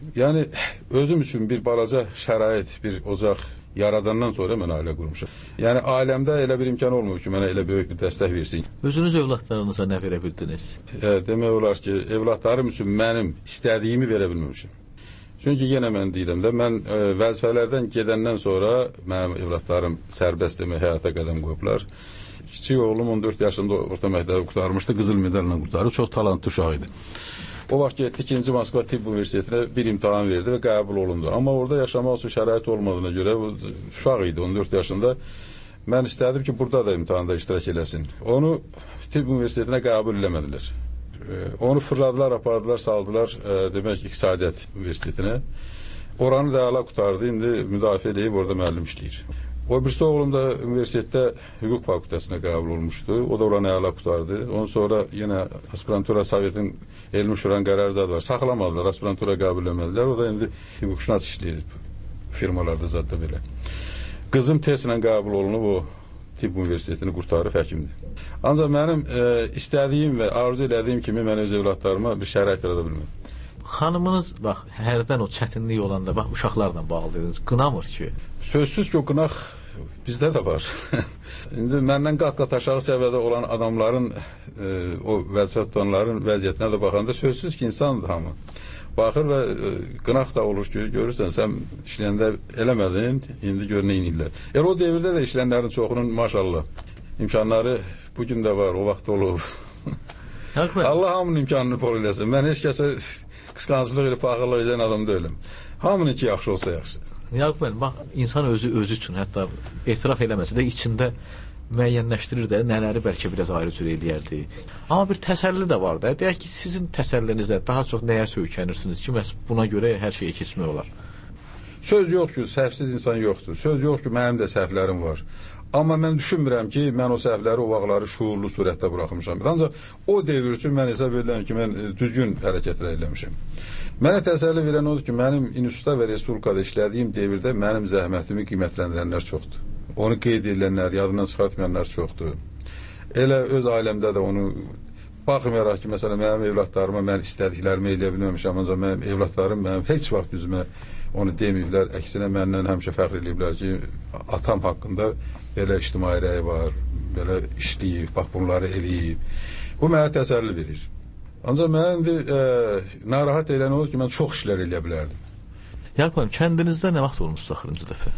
Yəni özüm üçün bir balaca şərait, bir ocaq yaradandan sonra mən ailə qurmuşam. Yəni ailəmdə elə bir imkan olmuyor ki, mənə elə böyük bir dəstək versin. Özünüz övladlarınıza nə verə bildiniz? E, demək olar ki, evladlarım üçün mənim istədiyimi verə bilməmişim. Çünki yenə mən deyirəm də, mən e, vəzifələrdən gedəndən sonra mənim evladlarım sərbəst demək həyata qədəm qoyublar. Kiçik oğlum on dörd yaşında orta məktəbi qurtarmışdı, qızıl medalla qurtarıb, çox talantlı uşaq idi. O vaxt getdi ikinci Moskva Tibb Universitetinə bir imtahan verdi və qəbul olundu. Amma orada yaşamaq üçün şərait olmadığına görə, uşaq idi on dörd yaşında, mən istədim ki, burada da imtahanda iştirak eləsin. Onu Tibb Universitetinə qəbul eləmədilər. Onu fırladılar, apardılar, saldılar, demək, İqtisadiyyat Universitetinə. Oranı da əla qutardı, indi müdafiə edib orada müəllim işləyir. O birisi oğlum da universitetdə hüquq fakültəsinə qəbul olmuşdu. O da oranı əla qutardı. Ondan sonra yenə aspirantura Sovetin elmi şuranın qərarı zadı var. Saxlamadılar, aspirantura qəbul eləmədilər. O da indi hüquqşünas işləyir firmalarda zadda belə. Qızım tezlə qəbul olunub, o Tibb Universitetini qurtarıb həkimdir. Ancaq mənim e, istədiyim və arzu elədiyim kimi mən öz evlatlarıma bir şərait yarada bilmədim. Xanımınız, bax, hərdən o çətinlik olanda, bax, uşaqlarla bağlı dediniz, qınamır ki? Sözsüz ki, o qınaq bizdə də var. İndi məndən qat-qat aşağı səviyyədə olan adamların, e, o vəzifə tutanların vəziyyətinə də baxanda sözsüz ki, insandır hamı. Baxır və e, qınaq da olur ki, görürsən, sən işləyəndə eləmədin, indi gör nə inirlər. Yəni, o devirdə də işləyənlərin çoxunun, maşallah, imkanları bugün də var, o vaxt olub. Allah hamının imkanını pol eləsin. Mən heç kəsə qısqancılıq ilə paxıllıq edən adam deyiləm. Hamının ki, yaxşı olsa yaxşıdır. Yaqub müəllim, bax, insan özü özü üçün, hətta etiraf eləməsə də içində müəyyənləşdirir də, nələri bəlkə biraz ayrı cür eləyərdi. Amma bir təsəlli də var da. Deyək ki, sizin təsəllinizdə daha çox nəyə söykənirsiniz ki, məhz buna görə hər şeyi keçmək olar? Söz yox ki, səhvsiz insan yoxdur. Söz yox ki, mənim də səhvlərim var. Amma mən düşünmürəm ki, mən o səhvləri, o vaxtları şuurlu surətdə buraxmışam. Ancaq o devir üçün mən hesab edirəm ki, mən düzgün hərəkətlər eləmişəm. Mənə təsəlli verən odur ki, mənim institutda və respublikada işlədiyim devirdə mənim zəhmətimi qiymətləndirənlər çoxdur. Onu qeyd edilənlər, yadından çıxartmayanlar çoxdur. Elə öz ailəmdə də onu baxmayaraq ki, məsələn, mənim evlatlarıma mən istədiklərimi eləyə bilməmişəm, ancaq mənim evlatlarım mənim heç vaxt üzümə onu deməyiblər, əksinə məndən həmişə fəxr ediblər ki, atam haqqında belə ictimai rəyi var, belə işləyib, bax bunları eləyib. Bu mənə təsəlli verir. Ancaq mən indi e, narahat edən olur ki, mən çox işlər eləyə bilərdim. Yaqub müəllim, kəndinizdə nə vaxt olmuşsunuz axırıncı dəfə?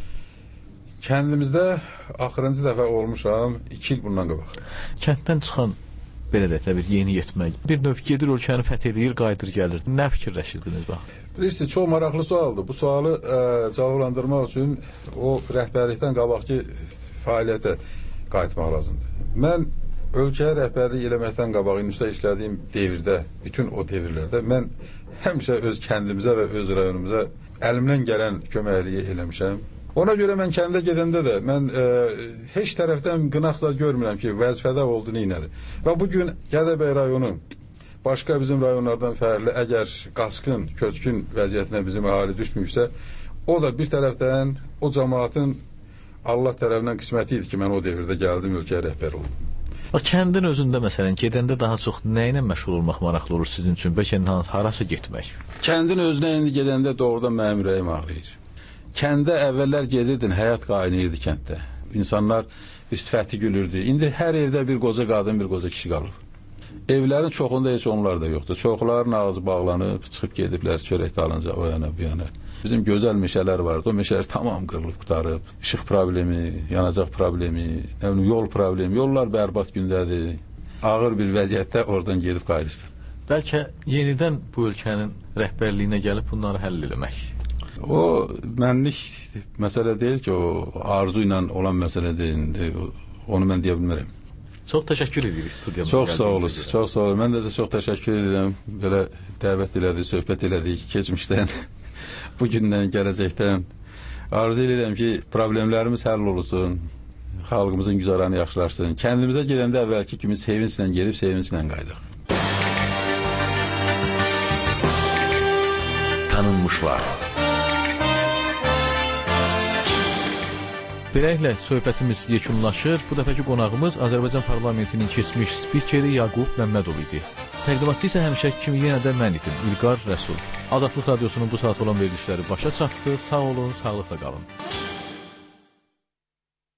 Kəndimizdə axırıncı dəfə olmuşam iki il bundan qabaq. Kənddən çıxan belə də bir yeni yetmək, bir növ gedir ölkəni fəth edir, qayıdır gəlir. Nə fikirləşirdiniz bax? Bilirsiniz, çox maraqlı sualdır. Bu sualı e, cavablandırmaq üçün o rəhbərlikdən qabaqki fəaliyyətə qayıtmaq lazımdır. Mən ölkəyə rəhbərlik eləməkdən qabaq institutda işlədiyim devirdə, bütün o devirlərdə mən həmişə öz kəndimizə və öz rayonumuza əlimdən gələn köməkliyi eləmişəm. Ona görə mən kəndə gedəndə də mən e, heç tərəfdən qınaqsa görmürəm ki, vəzifədə oldu neynədir. Və bugün Gədəbəy rayonu başqa bizim rayonlardan fərqli, əgər qaçqın, köçkün vəziyyətinə bizim əhali düşməyibsə, o da bir tərəfdən o cəmaatın Allah tərəfindən qisməti idi ki, mən o devirdə gəldim, ölkəyə rəhbər oldum. O kəndin özündə məsələn gedəndə daha çox nə ilə məşğul olmaq maraqlı olur sizin üçün? Bəlkə harasa getmək? Kəndin özünə indi gedəndə doğrudan mənim ürəyim ağrıyır. Kəndə əvvəllər gedirdin, həyat qaynayırdı kənddə. İnsanlar sifəti gülürdü. İndi hər evdə bir qoca qadın, bir qoca kişi qalıb. Evlərin çoxunda heç onlar da yoxdur. Çoxların ağzı bağlanıb, çıxıb gediblər çörək dalınca o yana, bu yana. Bizim gözəl meşələr vardı. O meşələr tamam qırılıb, qutarıb. İşıq problemi, yanacaq problemi, nə bilim, yol problemi. Yollar bərbad gündədir. Ağır bir vəziyyətdə oradan gedib qayıdırsan. Bəlkə yenidən bu ölkənin rəhbərliyinə gəlib bunları həll eləmək. O mənlik məsələ deyil ki, o arzu ilə olan məsələ deyil. Onu mən deyə bilmərəm. Çox təşəkkür edirik studiyamıza. Çox sağ olun, çox sağ olun. Mən də çox təşəkkür edirəm. Belə dəvət elədik, söhbət elədik keçmişdən, bugündən, gələcəkdən. Arzu edirəm ki, problemlərimiz həll olsun, xalqımızın güzaranı yaxşılaşsın. Kəndimizə gedəndə əvvəlki kimi sevinclə gedib, sevinclə qayıdıq. Tanınmışlar. Beləliklə, söhbətimiz yekunlaşır. Bu dəfəki qonağımız Azərbaycan parlamentinin keçmiş spikeri Yaqub Məmmədov idi. Təqdimatçı isə həmişə kimi yenə də mən idim, İlqar Rəsul. Azadlıq Radiosunun bu saat olan verilişləri başa çatdı. Sağ olun, sağlıqla qalın.